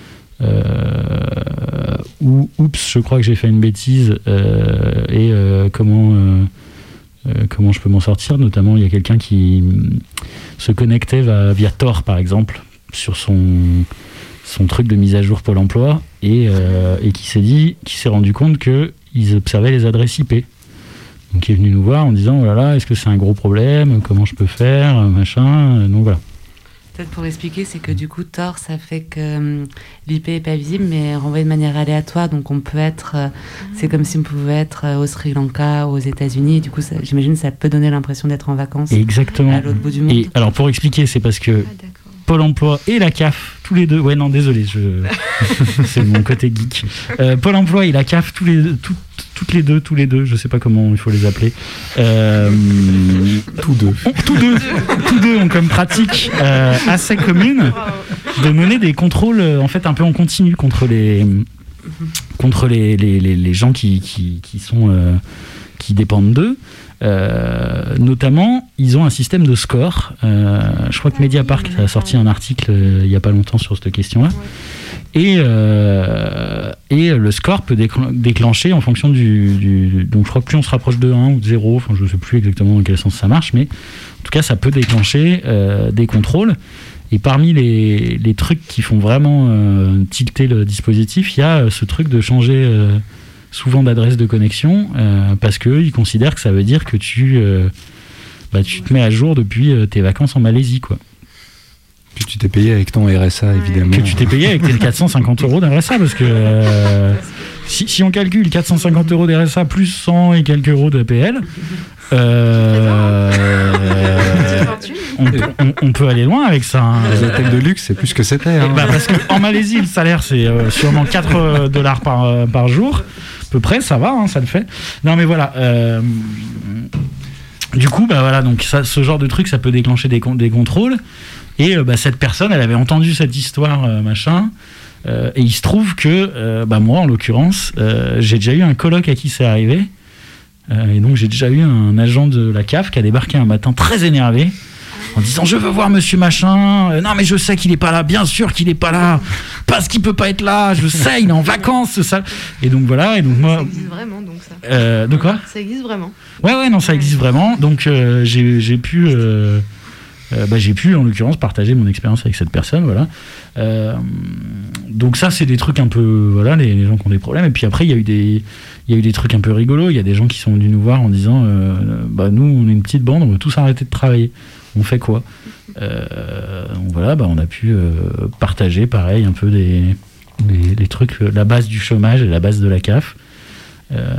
Euh, ou oups, je crois que j'ai fait une bêtise euh, et euh, comment... Euh, Euh, comment je peux m'en sortir. Notamment, il y a quelqu'un qui se connectait va, via Tor, par exemple, sur son, son truc de mise à jour Pôle emploi, et, euh, et qui s'est dit, qui s'est rendu compte qu'ils observaient les adresses I P. Donc, il est venu nous voir en disant, oh là là, est-ce que c'est un gros problème? Comment je peux faire? Machin. Donc, voilà. Peut-être pour expliquer, c'est que du coup, Tor, ça fait que hum, l'I P n'est pas visible, mais renvoyé de manière aléatoire. Donc, on peut être. Euh, c'est comme si on pouvait être euh, au Sri Lanka, aux États-Unis. Du coup, ça, j'imagine, ça peut donner l'impression d'être en vacances. Exactement. À l'autre bout du monde. Et alors, pour expliquer, c'est parce que ah, Pôle emploi et la C A F, tous les deux. Ouais, non, désolé, je... c'est mon côté geek. Euh, Pôle emploi et la C A F, tous les deux, tout, toutes les deux, tous les deux, je sais pas comment il faut les appeler. Euh, tous deux. On, tous deux. tous deux ont comme pratique euh, assez commune de mener des contrôles en fait un peu en continu contre les contre les, les, les, les gens qui, qui, qui sont euh, qui dépendent d'eux. Euh, notamment, ils ont un système de score. Euh, je crois que Mediapart a sorti un article euh, il n'y a pas longtemps sur cette question-là. Et, euh, et le score peut déclen- déclencher en fonction du, du... Donc je crois que plus on se rapproche de un ou de zéro, enfin, je ne sais plus exactement dans quel sens ça marche, mais en tout cas, ça peut déclencher euh, des contrôles. Et parmi les, les trucs qui font vraiment euh, tilter le dispositif, il y a ce truc de changer... Euh, souvent d'adresse de connexion, euh, parce qu'ils considèrent que ça veut dire que tu, euh, bah, tu te mets à jour depuis euh, tes vacances en Malaisie, quoi. Que tu t'es payé avec ton R S A, évidemment. Que tu t'es payé avec tes quatre cent cinquante euros d'R S A, parce que euh, si, si on calcule quatre cent cinquante euros d'R S A plus cent et quelques euros de P L, euh, on, on, on peut aller loin avec ça. Hein. Les hôtels de luxe, c'est plus ce que c'était. Hein. Bah parce qu'en Malaisie, le salaire, c'est euh, sûrement quatre dollars par, euh, par jour. À peu près, ça va, hein, ça le fait. Non, mais voilà. Euh, du coup, bah voilà, donc ça, ce genre de truc, ça peut déclencher des, des contrôles. Et euh, bah, cette personne, elle avait entendu cette histoire, euh, machin. Euh, et il se trouve que, euh, bah, moi, en l'occurrence, euh, j'ai déjà eu un coloc à qui c'est arrivé. Euh, et donc, j'ai déjà eu un agent de la C A F qui a débarqué un matin très énervé en disant « Je veux voir monsieur machin. Euh, non, mais je sais qu'il n'est pas là. Bien sûr qu'il n'est pas là. Parce qu'il ne peut pas être là. Je sais, il est en vacances. » ça. Et donc, voilà. Et donc, moi, ça existe vraiment, donc ça. Euh, de quoi ? Ça existe vraiment. Ouais, ouais, non, ça existe vraiment. Donc, euh, j'ai, j'ai pu... Euh, Euh, bah, j'ai pu en l'occurrence partager mon expérience avec cette personne, voilà. Euh, donc ça c'est des trucs un peu, voilà, les, les gens qui ont des problèmes. Et puis après il y a eu des il y a eu des trucs un peu rigolos. Il y a des gens qui sont venus nous voir en disant euh, bah nous on est une petite bande, on veut tous arrêter de travailler, on fait quoi? euh, donc voilà, bah on a pu euh, partager pareil un peu des les, les trucs, la base du chômage et la base de la C A F. Euh,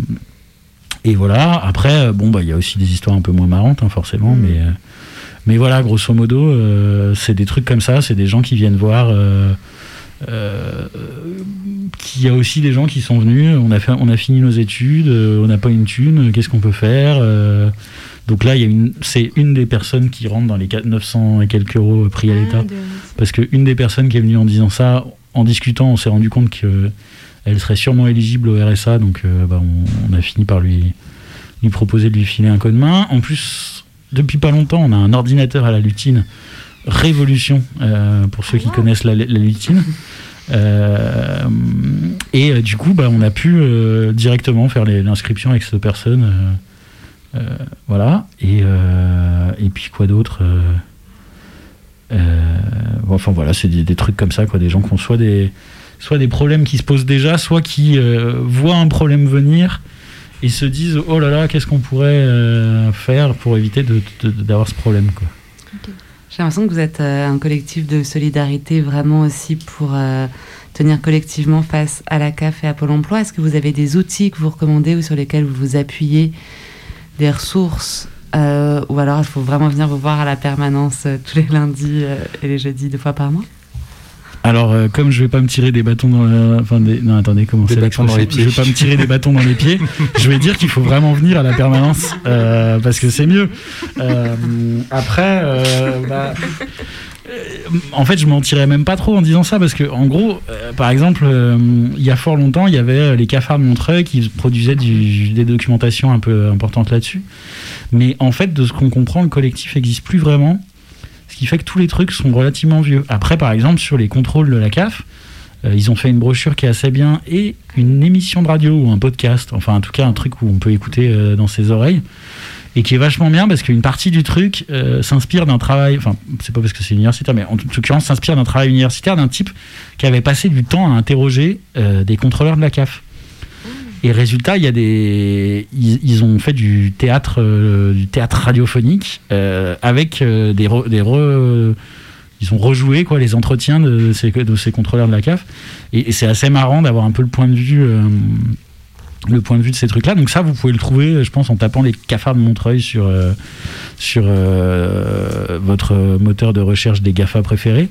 et voilà, après, bon, bah, il y a aussi des histoires un peu moins marrantes, hein, forcément, mmh. mais, euh, mais voilà, grosso modo, euh, c'est des trucs comme ça, c'est des gens qui viennent voir. Euh, euh, qu'il y a aussi des gens qui sont venus, on a, fait, on a fini nos études, euh, on n'a pas une thune, qu'est-ce qu'on peut faire euh, donc là, il y a une, c'est une des personnes qui rentre dans les neuf cents et quelques euros pris à l'État, ah, parce qu'une des personnes qui est venue en disant ça, en discutant, on s'est rendu compte qu'elle serait sûrement éligible au R S A, donc euh, bah, on, on a fini par lui, lui proposer de lui filer un coup de main. En plus, depuis pas longtemps, on a un ordinateur à la lutine, Révolution, euh, pour ceux qui connaissent la, la lutine. Euh, et euh, du coup, bah, on a pu euh, directement faire les, l'inscription avec cette personne. Euh, euh, voilà. Et, euh, et puis quoi d'autre euh, euh, enfin voilà, c'est des, des trucs comme ça, quoi, des gens qui ont soit des, soit des problèmes qui se posent déjà, soit qui euh, voient un problème venir et se disent oh là là, qu'est-ce qu'on pourrait euh, faire pour éviter de, de, de, d'avoir ce problème, quoi. Okay. J'ai l'impression que vous êtes euh, un collectif de solidarité vraiment aussi pour euh, tenir collectivement face à la C A F et à Pôle emploi. Est-ce que vous avez des outils que vous recommandez ou sur lesquels vous vous appuyez, des ressources euh, ou alors il faut vraiment venir vous voir à la permanence euh, tous les lundis euh, et les jeudis deux fois par mois? Alors, euh, comme je vais pas me tirer des bâtons dans la... Enfin, des... Non, attendez, comment des c'est bâtons dans les pieds. Je vais pas me tirer des bâtons dans les pieds. Je vais dire qu'il faut vraiment venir à la permanence, euh, parce que c'est mieux. Euh, après, euh, bah, euh, en fait, je m'en tirais même pas trop en disant ça, parce que, en gros, euh, par exemple, euh, il y a fort longtemps, il y avait les cafards de Montreuil qui produisaient du, des documentations un peu importantes là-dessus. Mais en fait, de ce qu'on comprend, le collectif n'existe plus vraiment. Ce qui fait que tous les trucs sont relativement vieux. Après, par exemple, sur les contrôles de la C A F, euh, ils ont fait une brochure qui est assez bien et une émission de radio ou un podcast, enfin en tout cas un truc où on peut écouter euh, dans ses oreilles, et qui est vachement bien parce qu'une partie du truc euh, s'inspire d'un travail, enfin c'est pas parce que c'est universitaire, mais en toute l'occurrence s'inspire d'un travail universitaire d'un type qui avait passé du temps à interroger euh, des contrôleurs de la C A F. Et résultat, il y a des, ils, ils ont fait du théâtre, euh, du théâtre radiophonique euh, avec euh, des, re, des re, ils ont rejoué quoi les entretiens de ces, de ces contrôleurs de la C A F. Et, et c'est assez marrant d'avoir un peu le point de vue, euh, le point de vue de ces trucs-là. Donc ça, vous pouvez le trouver, je pense, en tapant les cafards de Montreuil sur euh, sur euh, votre moteur de recherche des GAFA préférés.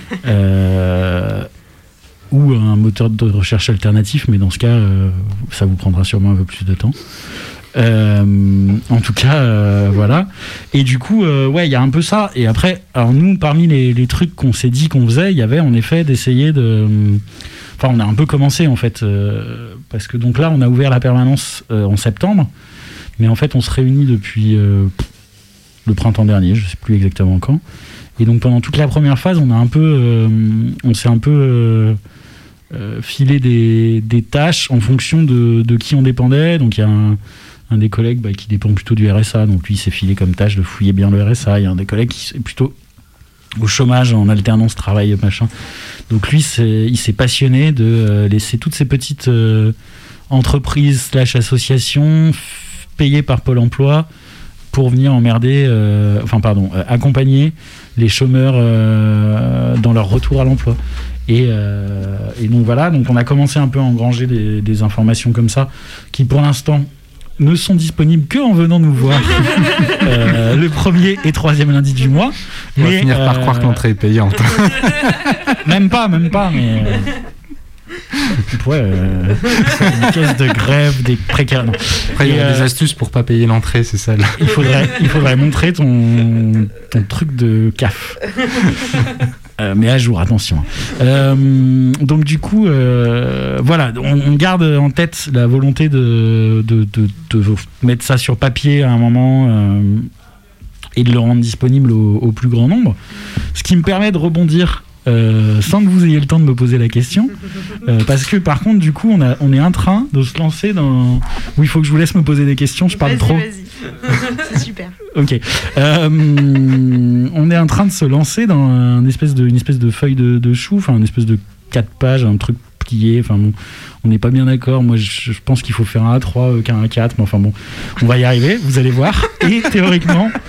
Euh, ou un moteur de recherche alternatif, mais dans ce cas, euh, ça vous prendra sûrement un peu plus de temps. Euh, en tout cas, euh, voilà. Et du coup, euh, ouais, il y a un peu ça. Et après, alors nous, parmi les, les trucs qu'on s'est dit qu'on faisait, il y avait en effet d'essayer de... Enfin, on a un peu commencé, en fait, euh, parce que donc là, on a ouvert la permanence euh, en septembre, mais en fait, on se réunit depuis euh, le printemps dernier, je sais plus exactement quand. Et donc, pendant toute la première phase, on a un peu... Euh, on s'est un peu... Euh, Euh, filer des, des tâches en fonction de, de qui on dépendait. Donc il y a un, un des collègues bah, qui dépend plutôt du R S A, donc lui il s'est filé comme tâche de fouiller bien le R S A. Il y a un des collègues qui est plutôt au chômage, en alternance, travail, machin. Donc lui c'est, il s'est passionné de euh, laisser toutes ces petites euh, entreprises slash associations f- payées par Pôle emploi pour venir emmerder, euh, enfin pardon, euh, accompagner les chômeurs euh, dans leur retour à l'emploi. Et, euh, et donc voilà, donc on a commencé un peu à engranger des, des informations comme ça, qui pour l'instant ne sont disponibles qu'en venant nous voir euh, le premier et troisième lundi du mois. On mais, va finir euh, par croire que l'entrée est payante. Même pas, même pas, mais... Euh, ouais, euh, une caisse de grève, des précaires. Non. Après, il y a euh, des astuces pour pas payer l'entrée, c'est ça. Là. Il faudrait, il faudrait montrer ton, ton truc de C A F. Euh, mais à jour, attention. Euh, donc du coup, euh, voilà, on, on garde en tête la volonté de, de, de, de mettre ça sur papier à un moment euh, et de le rendre disponible au, au plus grand nombre. Ce qui me permet de rebondir euh, sans que vous ayez le temps de me poser la question. Euh, parce que par contre, du coup, on, a, on est en train de se lancer dans... Oui, il faut que je vous laisse me poser des questions, je parle vas-y, trop. Vas-y. C'est super. Ok. Euh, on est en train de se lancer dans une espèce de, une espèce de feuille de, de chou, enfin une espèce de quatre pages, un truc plié. Enfin bon, on n'est pas bien d'accord. Moi, je, je pense qu'il faut faire un A trois qu'un A quatre, mais enfin bon, on va y arriver. Vous allez voir. Et théoriquement,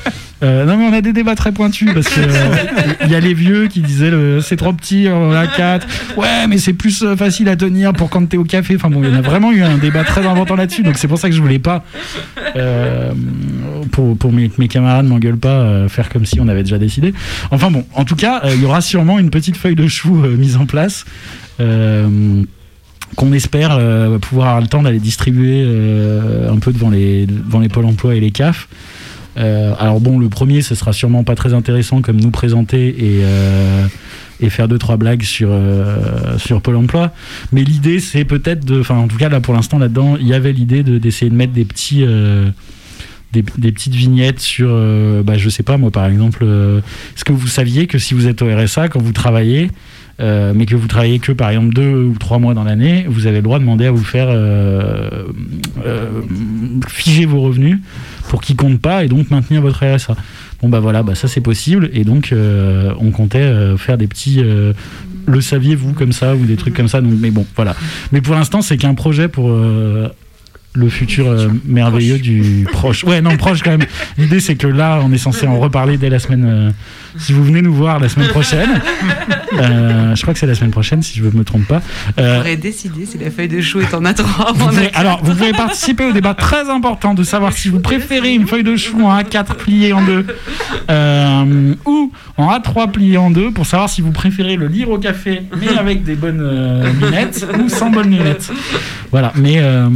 Euh, non mais on a des débats très pointus parce que il euh, y a les vieux qui disaient le, c'est trop petit en A quatre. Ouais mais c'est plus euh, facile à tenir pour quand t'es au café. Enfin bon, il y en a vraiment eu un débat très important là-dessus. Donc c'est pour ça que je voulais pas euh, pour pour mes, mes camarades m'engueulent pas euh, faire comme si on avait déjà décidé. Enfin bon, en tout cas, il euh, y aura sûrement une petite feuille de chou euh, mise en place. Euh, qu'on espère euh, pouvoir avoir le temps d'aller distribuer euh, un peu devant les, devant les pôles emploi et les C A F. Euh, alors bon, le premier, ce sera sûrement pas très intéressant comme nous présenter et, euh, et faire deux trois blagues sur, euh, sur Pôle emploi. Mais l'idée, c'est peut-être de... Enfin, en tout cas, là, pour l'instant, là-dedans, il y avait l'idée de, d'essayer de mettre des petits... Euh, Des, des petites vignettes sur, euh, bah, je sais pas moi par exemple, euh, est-ce que vous saviez que si vous êtes au R S A quand vous travaillez, euh, mais que vous travaillez que par exemple deux ou trois mois dans l'année, vous avez le droit de demander à vous faire euh, euh, figer vos revenus pour qu'ils comptent pas et donc maintenir votre R S A. Bon bah voilà, bah ça c'est possible et donc euh, on comptait euh, faire des petits euh, le saviez-vous comme ça ou des trucs comme ça. Donc, mais bon voilà. Mais pour l'instant c'est qu'un projet pour euh, le futur euh, merveilleux proche. Du proche. Ouais, non, proche quand même. L'idée, c'est que là, on est censé en reparler dès la semaine. Euh, si vous venez nous voir la semaine prochaine, euh, je crois que c'est la semaine prochaine, si je ne me trompe pas. Euh, on aurait décidé si la feuille de chou est en A trois. Vous pouvez, alors, vous pouvez participer au débat très important de savoir si vous préférez une feuille de chou en A quatre pliée en deux euh, ou en A trois pliée en deux pour savoir si vous préférez le lire au café, mais avec des bonnes euh, lunettes ou sans bonnes lunettes. Voilà, mais. Euh,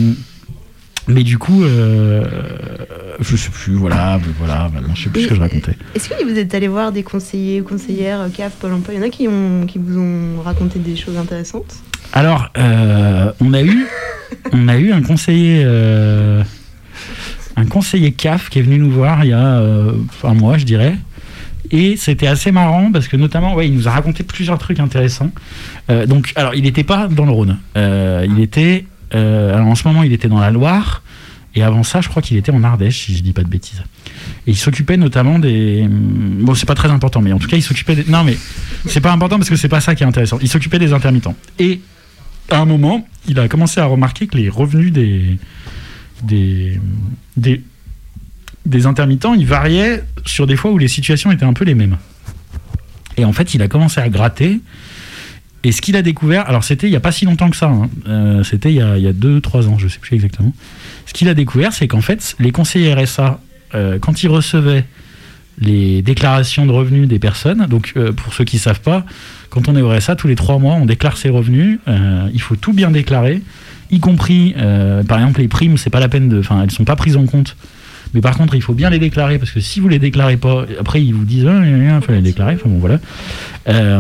Mais du coup, euh, je sais plus, voilà, voilà, maintenant, je sais plus et ce que je racontais. Est-ce que vous êtes allé voir des conseillers ou conseillères C A F, Pôle emploi ? Il y en a qui, ont, qui vous ont raconté des choses intéressantes ? Alors, euh, on, a eu, on a eu un conseiller, euh, un conseiller C A F qui est venu nous voir il y a euh, un mois, je dirais. Et c'était assez marrant parce que notamment, ouais, il nous a raconté plusieurs trucs intéressants. Euh, donc, alors, il n'était pas dans le Rhône. Euh, il était... Euh, alors en ce moment, il était dans la Loire, et avant ça, je crois qu'il était en Ardèche, si je dis pas de bêtises. Et il s'occupait notamment des... Bon, c'est pas très important, mais en tout cas, il s'occupait des... Non, mais c'est pas important parce que c'est pas ça qui est intéressant. Il s'occupait des intermittents. Et à un moment, il a commencé à remarquer que les revenus des... des... des, des intermittents, ils variaient sur des fois où les situations étaient un peu les mêmes. Et en fait, il a commencé à gratter. Et ce qu'il a découvert, alors c'était il n'y a pas si longtemps que ça, hein, euh, c'était il y a, il y a deux trois ans, je ne sais plus exactement. Ce qu'il a découvert, c'est qu'en fait, les conseillers R S A, euh, quand ils recevaient les déclarations de revenus des personnes, donc euh, pour ceux qui ne savent pas, quand on est au R S A, tous les trois mois, on déclare ses revenus, euh, il faut tout bien déclarer, y compris, euh, par exemple, les primes, c'est pas la peine de, enfin, elles ne sont pas prises en compte. Mais par contre, il faut bien les déclarer, parce que si vous ne les déclarez pas, après, ils vous disent, ah, il faut les déclarer, enfin bon, voilà. Euh,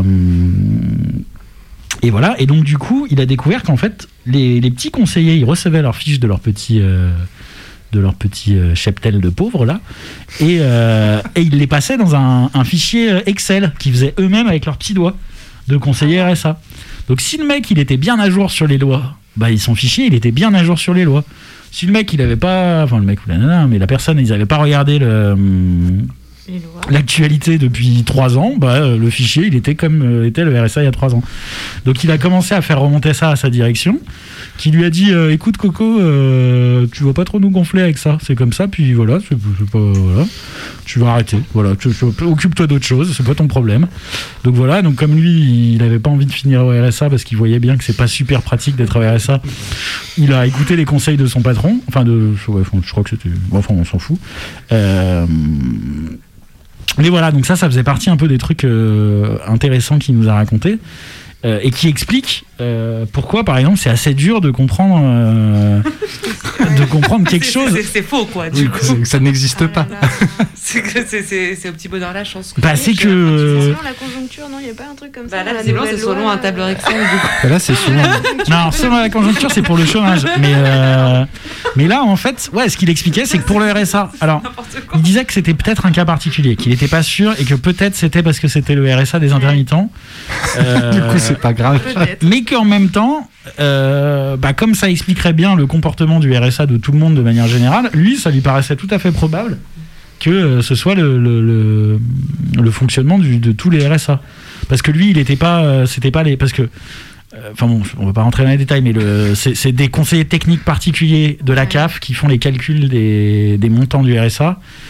Et voilà, et donc du coup, il a découvert qu'en fait, les, les petits conseillers, ils recevaient leurs fiches de leur petit, euh, de leur petit euh, cheptel de pauvres, là, et, euh, et ils les passaient dans un, un fichier Excel qu'ils faisaient eux-mêmes avec leurs petits doigts de conseiller R S A. Donc si le mec, il était bien à jour sur les lois, bah, son fichier, il était bien à jour sur les lois. Si le mec, il avait pas... Enfin, le mec, non, non, mais la personne, ils n'avaient pas regardé le... l'actualité depuis trois ans, bah, le fichier il était comme euh, était le R S A il y a trois ans. Donc il a commencé à faire remonter ça à sa direction, qui lui a dit euh, écoute Coco, euh, tu vas pas trop nous gonfler avec ça, c'est comme ça, puis voilà, c'est, c'est pas, voilà, tu vas arrêter, voilà, tu, tu, occupe-toi d'autre chose, c'est pas ton problème. Donc voilà, donc comme lui il avait pas envie de finir au R S A parce qu'il voyait bien que c'est pas super pratique d'être au R S A, il a écouté les conseils de son patron, enfin de, ouais, je crois que c'était, enfin on s'en fout. Euh, Mais voilà, donc ça, ça faisait partie un peu des trucs euh, intéressants qu'il nous a raconté euh, et qui explique euh, pourquoi, par exemple, c'est assez dur de comprendre, euh, de comprendre quelque c'est, chose. C'est, c'est faux, quoi. Du oui, coup. C'est, ça n'existe pas. c'est, que c'est, c'est, c'est au petit bonheur la chance. Bah, c'est que. Selon la conjoncture, non, il n'y a pas un truc comme ça. Bah, là, visiblement, c'est selon un tableur Excel. Du coup. Bah, là, c'est selon. Non, selon la conjoncture, c'est pour le chômage. Mais, euh, mais là, en fait, ouais, ce qu'il expliquait, c'est que pour le R S A, alors, il disait que c'était peut-être un cas particulier, qu'il n'était pas sûr et que peut-être c'était parce que c'était le R S A des intermittents. Euh, du coup, c'est pas grave. Mais qu'en même temps, euh, bah, comme ça expliquerait bien le comportement du R S A de tout le monde de manière générale, lui, ça lui paraissait tout à fait probable que euh, ce soit le, le, le, le fonctionnement du, de tous les R S A. Parce que lui, il n'était pas, euh, c'était pas les, parce que, enfin euh, bon, on va pas rentrer dans les détails, mais le, c'est, c'est des conseillers techniques particuliers de la C A F qui font les calculs des, des montants du R S A.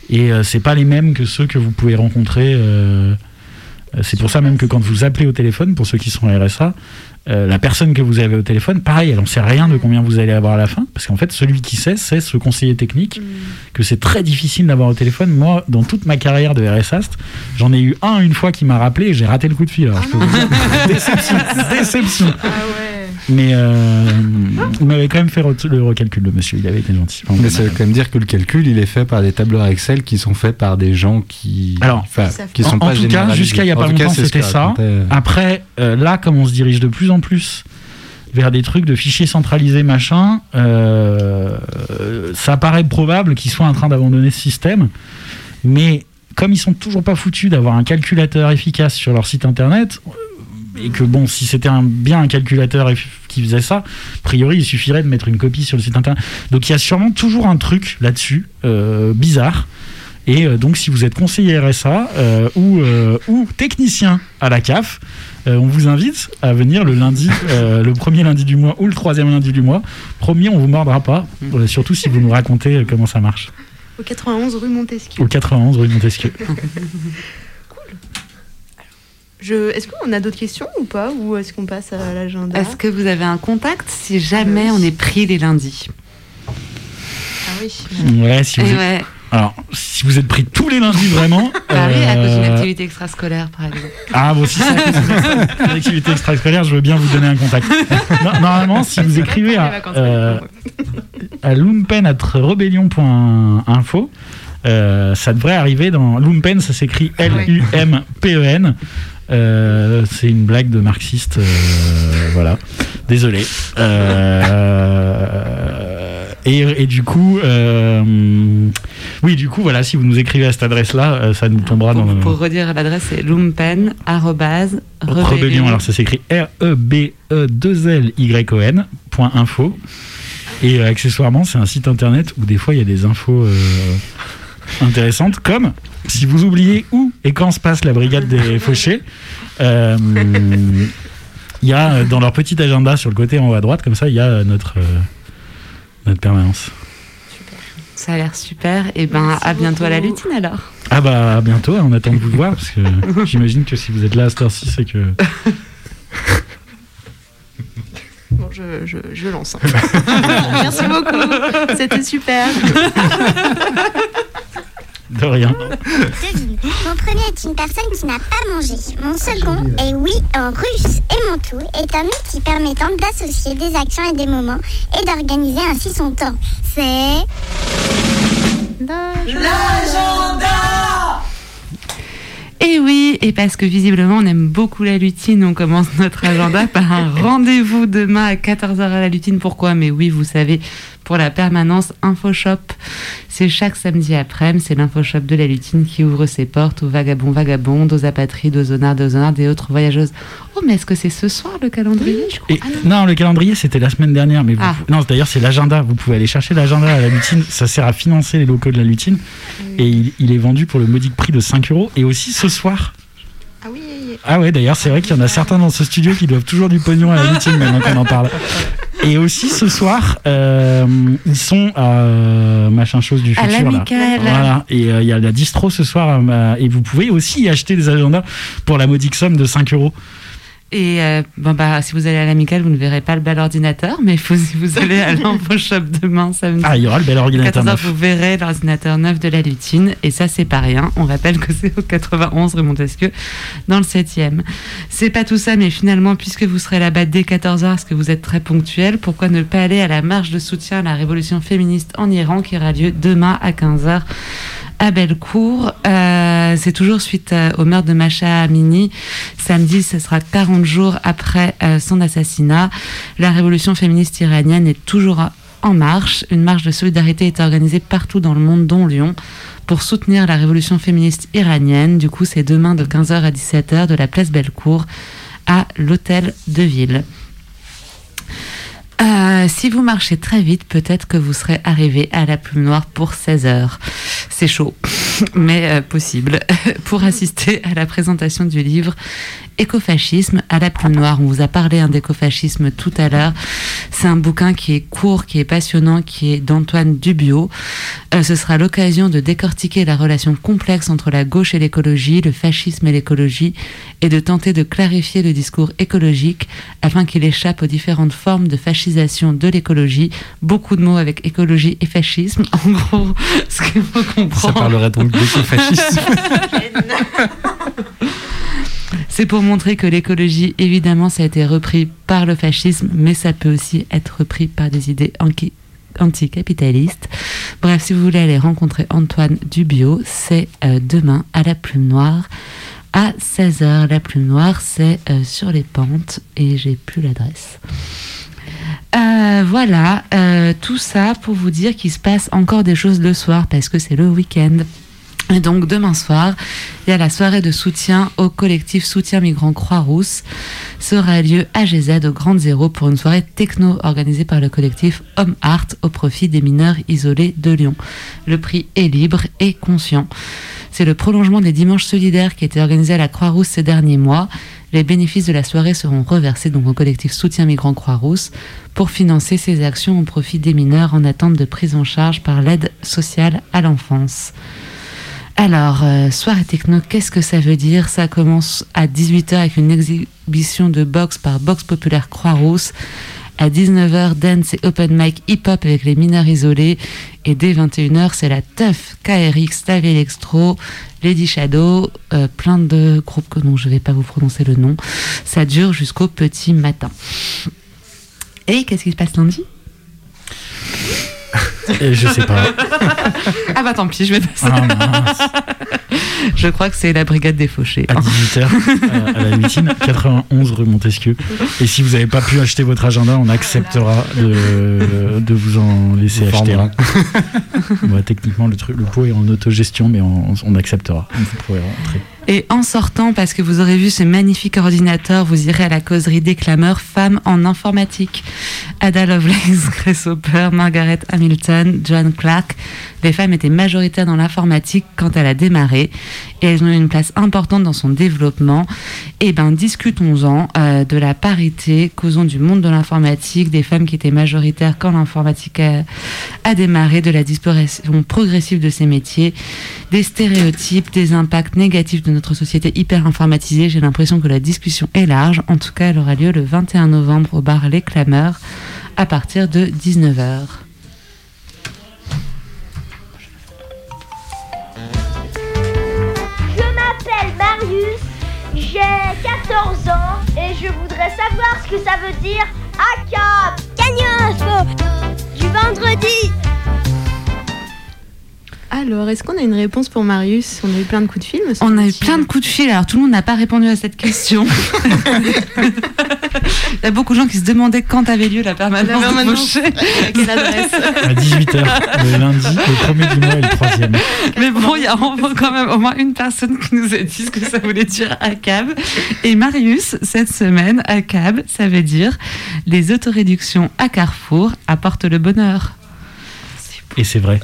Et euh, c'est pas les mêmes que ceux que vous pouvez rencontrer. Euh, c'est pour ça même que quand vous appelez au téléphone, pour ceux qui sont R S A, euh, la personne que vous avez au téléphone, pareil, elle n'en sait rien de combien vous allez avoir à la fin, parce qu'en fait, celui qui sait, c'est ce conseiller technique, mmh. que c'est très difficile d'avoir au téléphone. Moi, dans toute ma carrière de R S A, j'en ai eu un une fois qui m'a rappelé et j'ai raté le coup de fil. Alors, je peux vous dire, déception, déception. Ah ouais. Mais euh, il m'avait quand même fait le recalcul, le monsieur, il avait été gentil. Enfin, mais ça veut quand même dire que le calcul, il est fait par des tableurs Excel qui sont faits par des gens qui, Alors, enfin, qui sont en, pas en tout cas, jusqu'à il n'y a pas longtemps, c'était ça. Après, euh, là, comme on se dirige de plus en plus vers des trucs de fichiers centralisés, machin, euh, ça paraît probable qu'ils soient en train d'abandonner ce système. Mais comme ils sont toujours pas foutus d'avoir un calculateur efficace sur leur site internet, et que bon, si c'était un, bien un calculateur qui faisait ça, a priori il suffirait de mettre une copie sur le site internet. Donc il y a sûrement toujours un truc là-dessus, euh, bizarre. Et euh, donc si vous êtes conseiller R S A euh, ou, euh, ou technicien à la C A F, euh, on vous invite à venir le lundi, euh, le premier lundi du mois ou le troisième lundi du mois. Promis, on vous mordra pas, euh, surtout si vous nous racontez euh, comment ça marche. Au quatre-vingt-onze rue Montesquieu. Au quatre-vingt-onze rue Montesquieu. Je... Est-ce qu'on a d'autres questions ou pas? Ou est-ce qu'on passe à l'agenda? Est-ce que vous avez un contact si jamais oui. on est pris les lundis? Ah oui. Ouais, si vous, êtes... Ouais. Alors, si vous êtes pris tous les lundis vraiment. Ah oui, euh... à cause d'une activité extrascolaire par exemple. Ah, bon, si c'est à cause d'une activité extrascolaire, je veux bien vous donner un contact. Non, normalement, si vous écrivez à, euh, à lumpen arobase rebellion point info, euh, ça devrait arriver dans. Lumpen, ça s'écrit L U M P E N. Euh, c'est une blague de marxiste, euh, voilà. Désolé. Euh, et, et du coup, euh, oui, du coup, voilà, si vous nous écrivez à cette adresse-là, ça nous tombera pour, dans. Pour le... redire l'adresse, c'est lumpen arobase rebellion. Alors ça s'écrit R E B E deux L Y O N point info. Et euh, accessoirement, c'est un site internet où des fois il y a des infos euh, intéressantes, comme si vous oubliez où et quand se passe la brigade des fauchés, euh, il y a dans leur petit agenda sur le côté en haut à droite, comme ça, il y a notre, euh, notre permanence. Super. Ça a l'air super. Et ben, Merci à bientôt beaucoup. À la lutine alors. Ah bah à bientôt, on attend de vous voir, parce que j'imagine que si vous êtes là à cette heure-ci, c'est que... Bon, je, je, je lance. Hein. Merci beaucoup. C'était super. De rien. Devine, mon premier est une personne qui n'a pas mangé. Mon second est oui en russe. Et mon tout est un outil permettant d'associer des actions et des moments et d'organiser ainsi son temps. C'est... l'agenda. Et oui, et parce que visiblement on aime beaucoup la lutine, on commence notre agenda par un rendez-vous demain à quatorze heures à la lutine. Pourquoi? Mais oui, vous savez, pour la permanence InfoShop. C'est chaque samedi après-midi, c'est l'InfoShop de la lutine qui ouvre ses portes aux vagabonds, vagabondes, aux apatrides, aux zonards, aux zonards et autres voyageuses. Oh, mais est-ce que c'est ce soir le calendrier, je crois? Et, ah, non. non, le calendrier c'était la semaine dernière, mais vous, ah. non, d'ailleurs c'est l'agenda. Vous pouvez aller chercher l'agenda à la lutine, ça sert à financer les locaux de la lutine, oui. Et il, il est vendu pour le modique prix de cinq euros. Et aussi ce soir. Ah oui. Ah ouais, d'ailleurs c'est vrai qu'il y en a certains dans ce studio qui doivent toujours du pognon à la lutine maintenant qu'on en parle. Et aussi ce soir, euh, ils sont à euh, machin chose du futur. À l'Amical. Voilà. Et il euh, y a la distro ce soir. Euh, et vous pouvez aussi y acheter des agendas pour la modique somme de cinq euros. Et euh, bon bah, si vous allez à l'Amical, vous ne verrez pas le bel ordinateur, mais faut, si vous allez à l'InfoShop demain samedi, ah, il y aura le bel ordinateur neuf. Vous verrez l'ordinateur neuf de la lutine, et ça c'est pas rien. On rappelle que c'est au quatre-vingt-onze rue Montesquieu, dans le septième. C'est pas tout ça, mais finalement, puisque vous serez là-bas dès quatorze heures, parce que vous êtes très ponctuel, pourquoi ne pas aller à la marche de soutien à la révolution féministe en Iran, qui aura lieu demain à quinze heures à Bellecour. Euh, c'est toujours suite euh, au meurtre de Mahsa Amini. Samedi, ce sera quarante jours après euh, son assassinat. La révolution féministe iranienne est toujours en marche. Une marche de solidarité est organisée partout dans le monde, dont Lyon, pour soutenir la révolution féministe iranienne. Du coup, c'est demain de quinze heures à dix-sept heures de la place Bellecour à l'hôtel de ville. Euh, si vous marchez très vite, peut-être que vous serez arrivé à la Plume Noire pour seize heures. C'est chaud. mais euh, possible, pour assister à la présentation du livre Écofascisme à la plume noire. On vous a parlé hein, d'écofascisme tout à l'heure. C'est un bouquin qui est court, qui est passionnant, qui est d'Antoine Dubiot. Euh, ce sera l'occasion de décortiquer la relation complexe entre la gauche et l'écologie, le fascisme et l'écologie, et de tenter de clarifier le discours écologique afin qu'il échappe aux différentes formes de fascisation de l'écologie. Beaucoup de mots avec écologie et fascisme. En gros, ce qu'il faut comprendre... Ça parlerait donc d'écofascisme. C'est pour montrer que l'écologie, évidemment, ça a été repris par le fascisme, mais ça peut aussi être repris par des idées anti- anticapitalistes. Bref, si vous voulez aller rencontrer Antoine Dubiot, c'est euh, demain à la Plume Noire à seize heures. La Plume Noire, c'est euh, sur les Pentes et j'ai plus l'adresse. Euh, voilà, euh, tout ça pour vous dire qu'il se passe encore des choses le soir parce que c'est le week-end. Et donc demain soir, il y a la soirée de soutien au collectif Soutien Migrants Croix-Rousse. Ça aura lieu à G Z au Grand Zéro pour une soirée techno organisée par le collectif Homme Art au profit des mineurs isolés de Lyon. Le prix est libre et conscient. C'est le prolongement des dimanches solidaires qui a été organisé à la Croix-Rousse ces derniers mois. Les bénéfices de la soirée seront reversés donc au collectif Soutien Migrants Croix-Rousse pour financer ces actions au profit des mineurs en attente de prise en charge par l'aide sociale à l'enfance. Alors, euh, soirée techno, qu'est-ce que ça veut dire ? Ça commence à dix-huit heures avec une exhibition de boxe par Boxe Populaire Croix-Rousse. À dix-neuf heures, dance et open mic hip-hop avec les mineurs isolés. Et dès vingt et une heures, c'est la Teuf, K R X, Tav Electro, Lady Shadow, euh, plein de groupes que dont je ne vais pas vous prononcer le nom. Ça dure jusqu'au petit matin. Et qu'est-ce qui se passe lundi ? Et je sais pas. Ah bah tant pis, je vais passer. Ah, je crois que c'est la brigade des fauchés. À dix-huit heures, à la Lutine, quatre-vingt-onze rue Montesquieu. Et si vous n'avez pas pu acheter votre agenda, on acceptera de, de vous en laisser vous acheter un. Bah, techniquement, le, truc, le pot est en autogestion, mais on, on acceptera. Vous pourrez rentrer. Et en sortant, parce que vous aurez vu ce magnifique ordinateur, vous irez à la causerie des clameurs Femmes en informatique. Ada Lovelace, Grace Hopper, Margaret Hamilton, John Clark. Les femmes étaient majoritaires dans l'informatique quand elle a démarré et elles ont eu une place importante dans son développement. Et ben, discutons-en euh, de la parité, causons du monde de l'informatique, des femmes qui étaient majoritaires quand l'informatique a, a démarré, de la disparition progressive de ces métiers, des stéréotypes, des impacts négatifs de notre société hyper informatisée. J'ai l'impression que la discussion est large. En tout cas, elle aura lieu le vingt et un novembre au bar Les Clameurs à partir de dix-neuf heures. Je m'appelle Marius, j'ai quatorze ans et je voudrais savoir ce que ça veut dire A C A B. Gagnon du vendredi. Alors, est-ce qu'on a une réponse pour Marius ? On a eu plein de coups de fil. On a eu plein de coups de fil. Alors, tout le monde n'a pas répondu à cette question. Il y a beaucoup de gens qui se demandaient quand avait lieu la permanence, la permanence. de Fauché. À quelle adresse ? À dix-huit heures, le lundi, le premier du mois et le troisième. Mais bon, il y a quand même au moins une personne qui nous a dit ce que ça voulait dire A C A B. Et Marius, cette semaine, A C A B, ça veut dire les autoréductions à Carrefour apportent le bonheur. Et c'est vrai.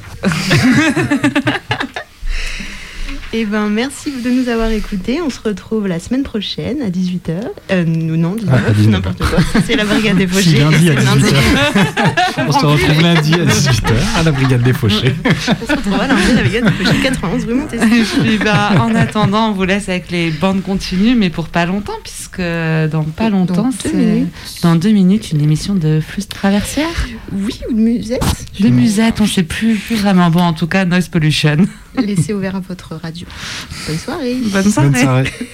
Eh ben, merci de nous avoir écoutés. On se retrouve la semaine prochaine à dix-huit heures. Euh, non, dix-neuf heures, ah, n'importe quoi. C'est la brigade des fauchés. Si, lundi à dix-huit heures. On se retrouve lundi à dix-huit heures à la brigade des fauchés. On se retrouve à lundi à la brigade des fauchés, quatre-vingt-onze rue Montesquieu. Et puis, bah, en attendant, on vous laisse avec les bandes continues, mais pour pas longtemps, puisque dans pas longtemps, dans c'est deux minutes. dans deux minutes une émission de Flux Traversière. Oui, ou de musette. De musette, on ne sait plus, plus vraiment. Bon, en tout cas, Noise Pollution. Laissez ouvert à votre radio. Bonne soirée. Bonne soirée. Bonne soirée.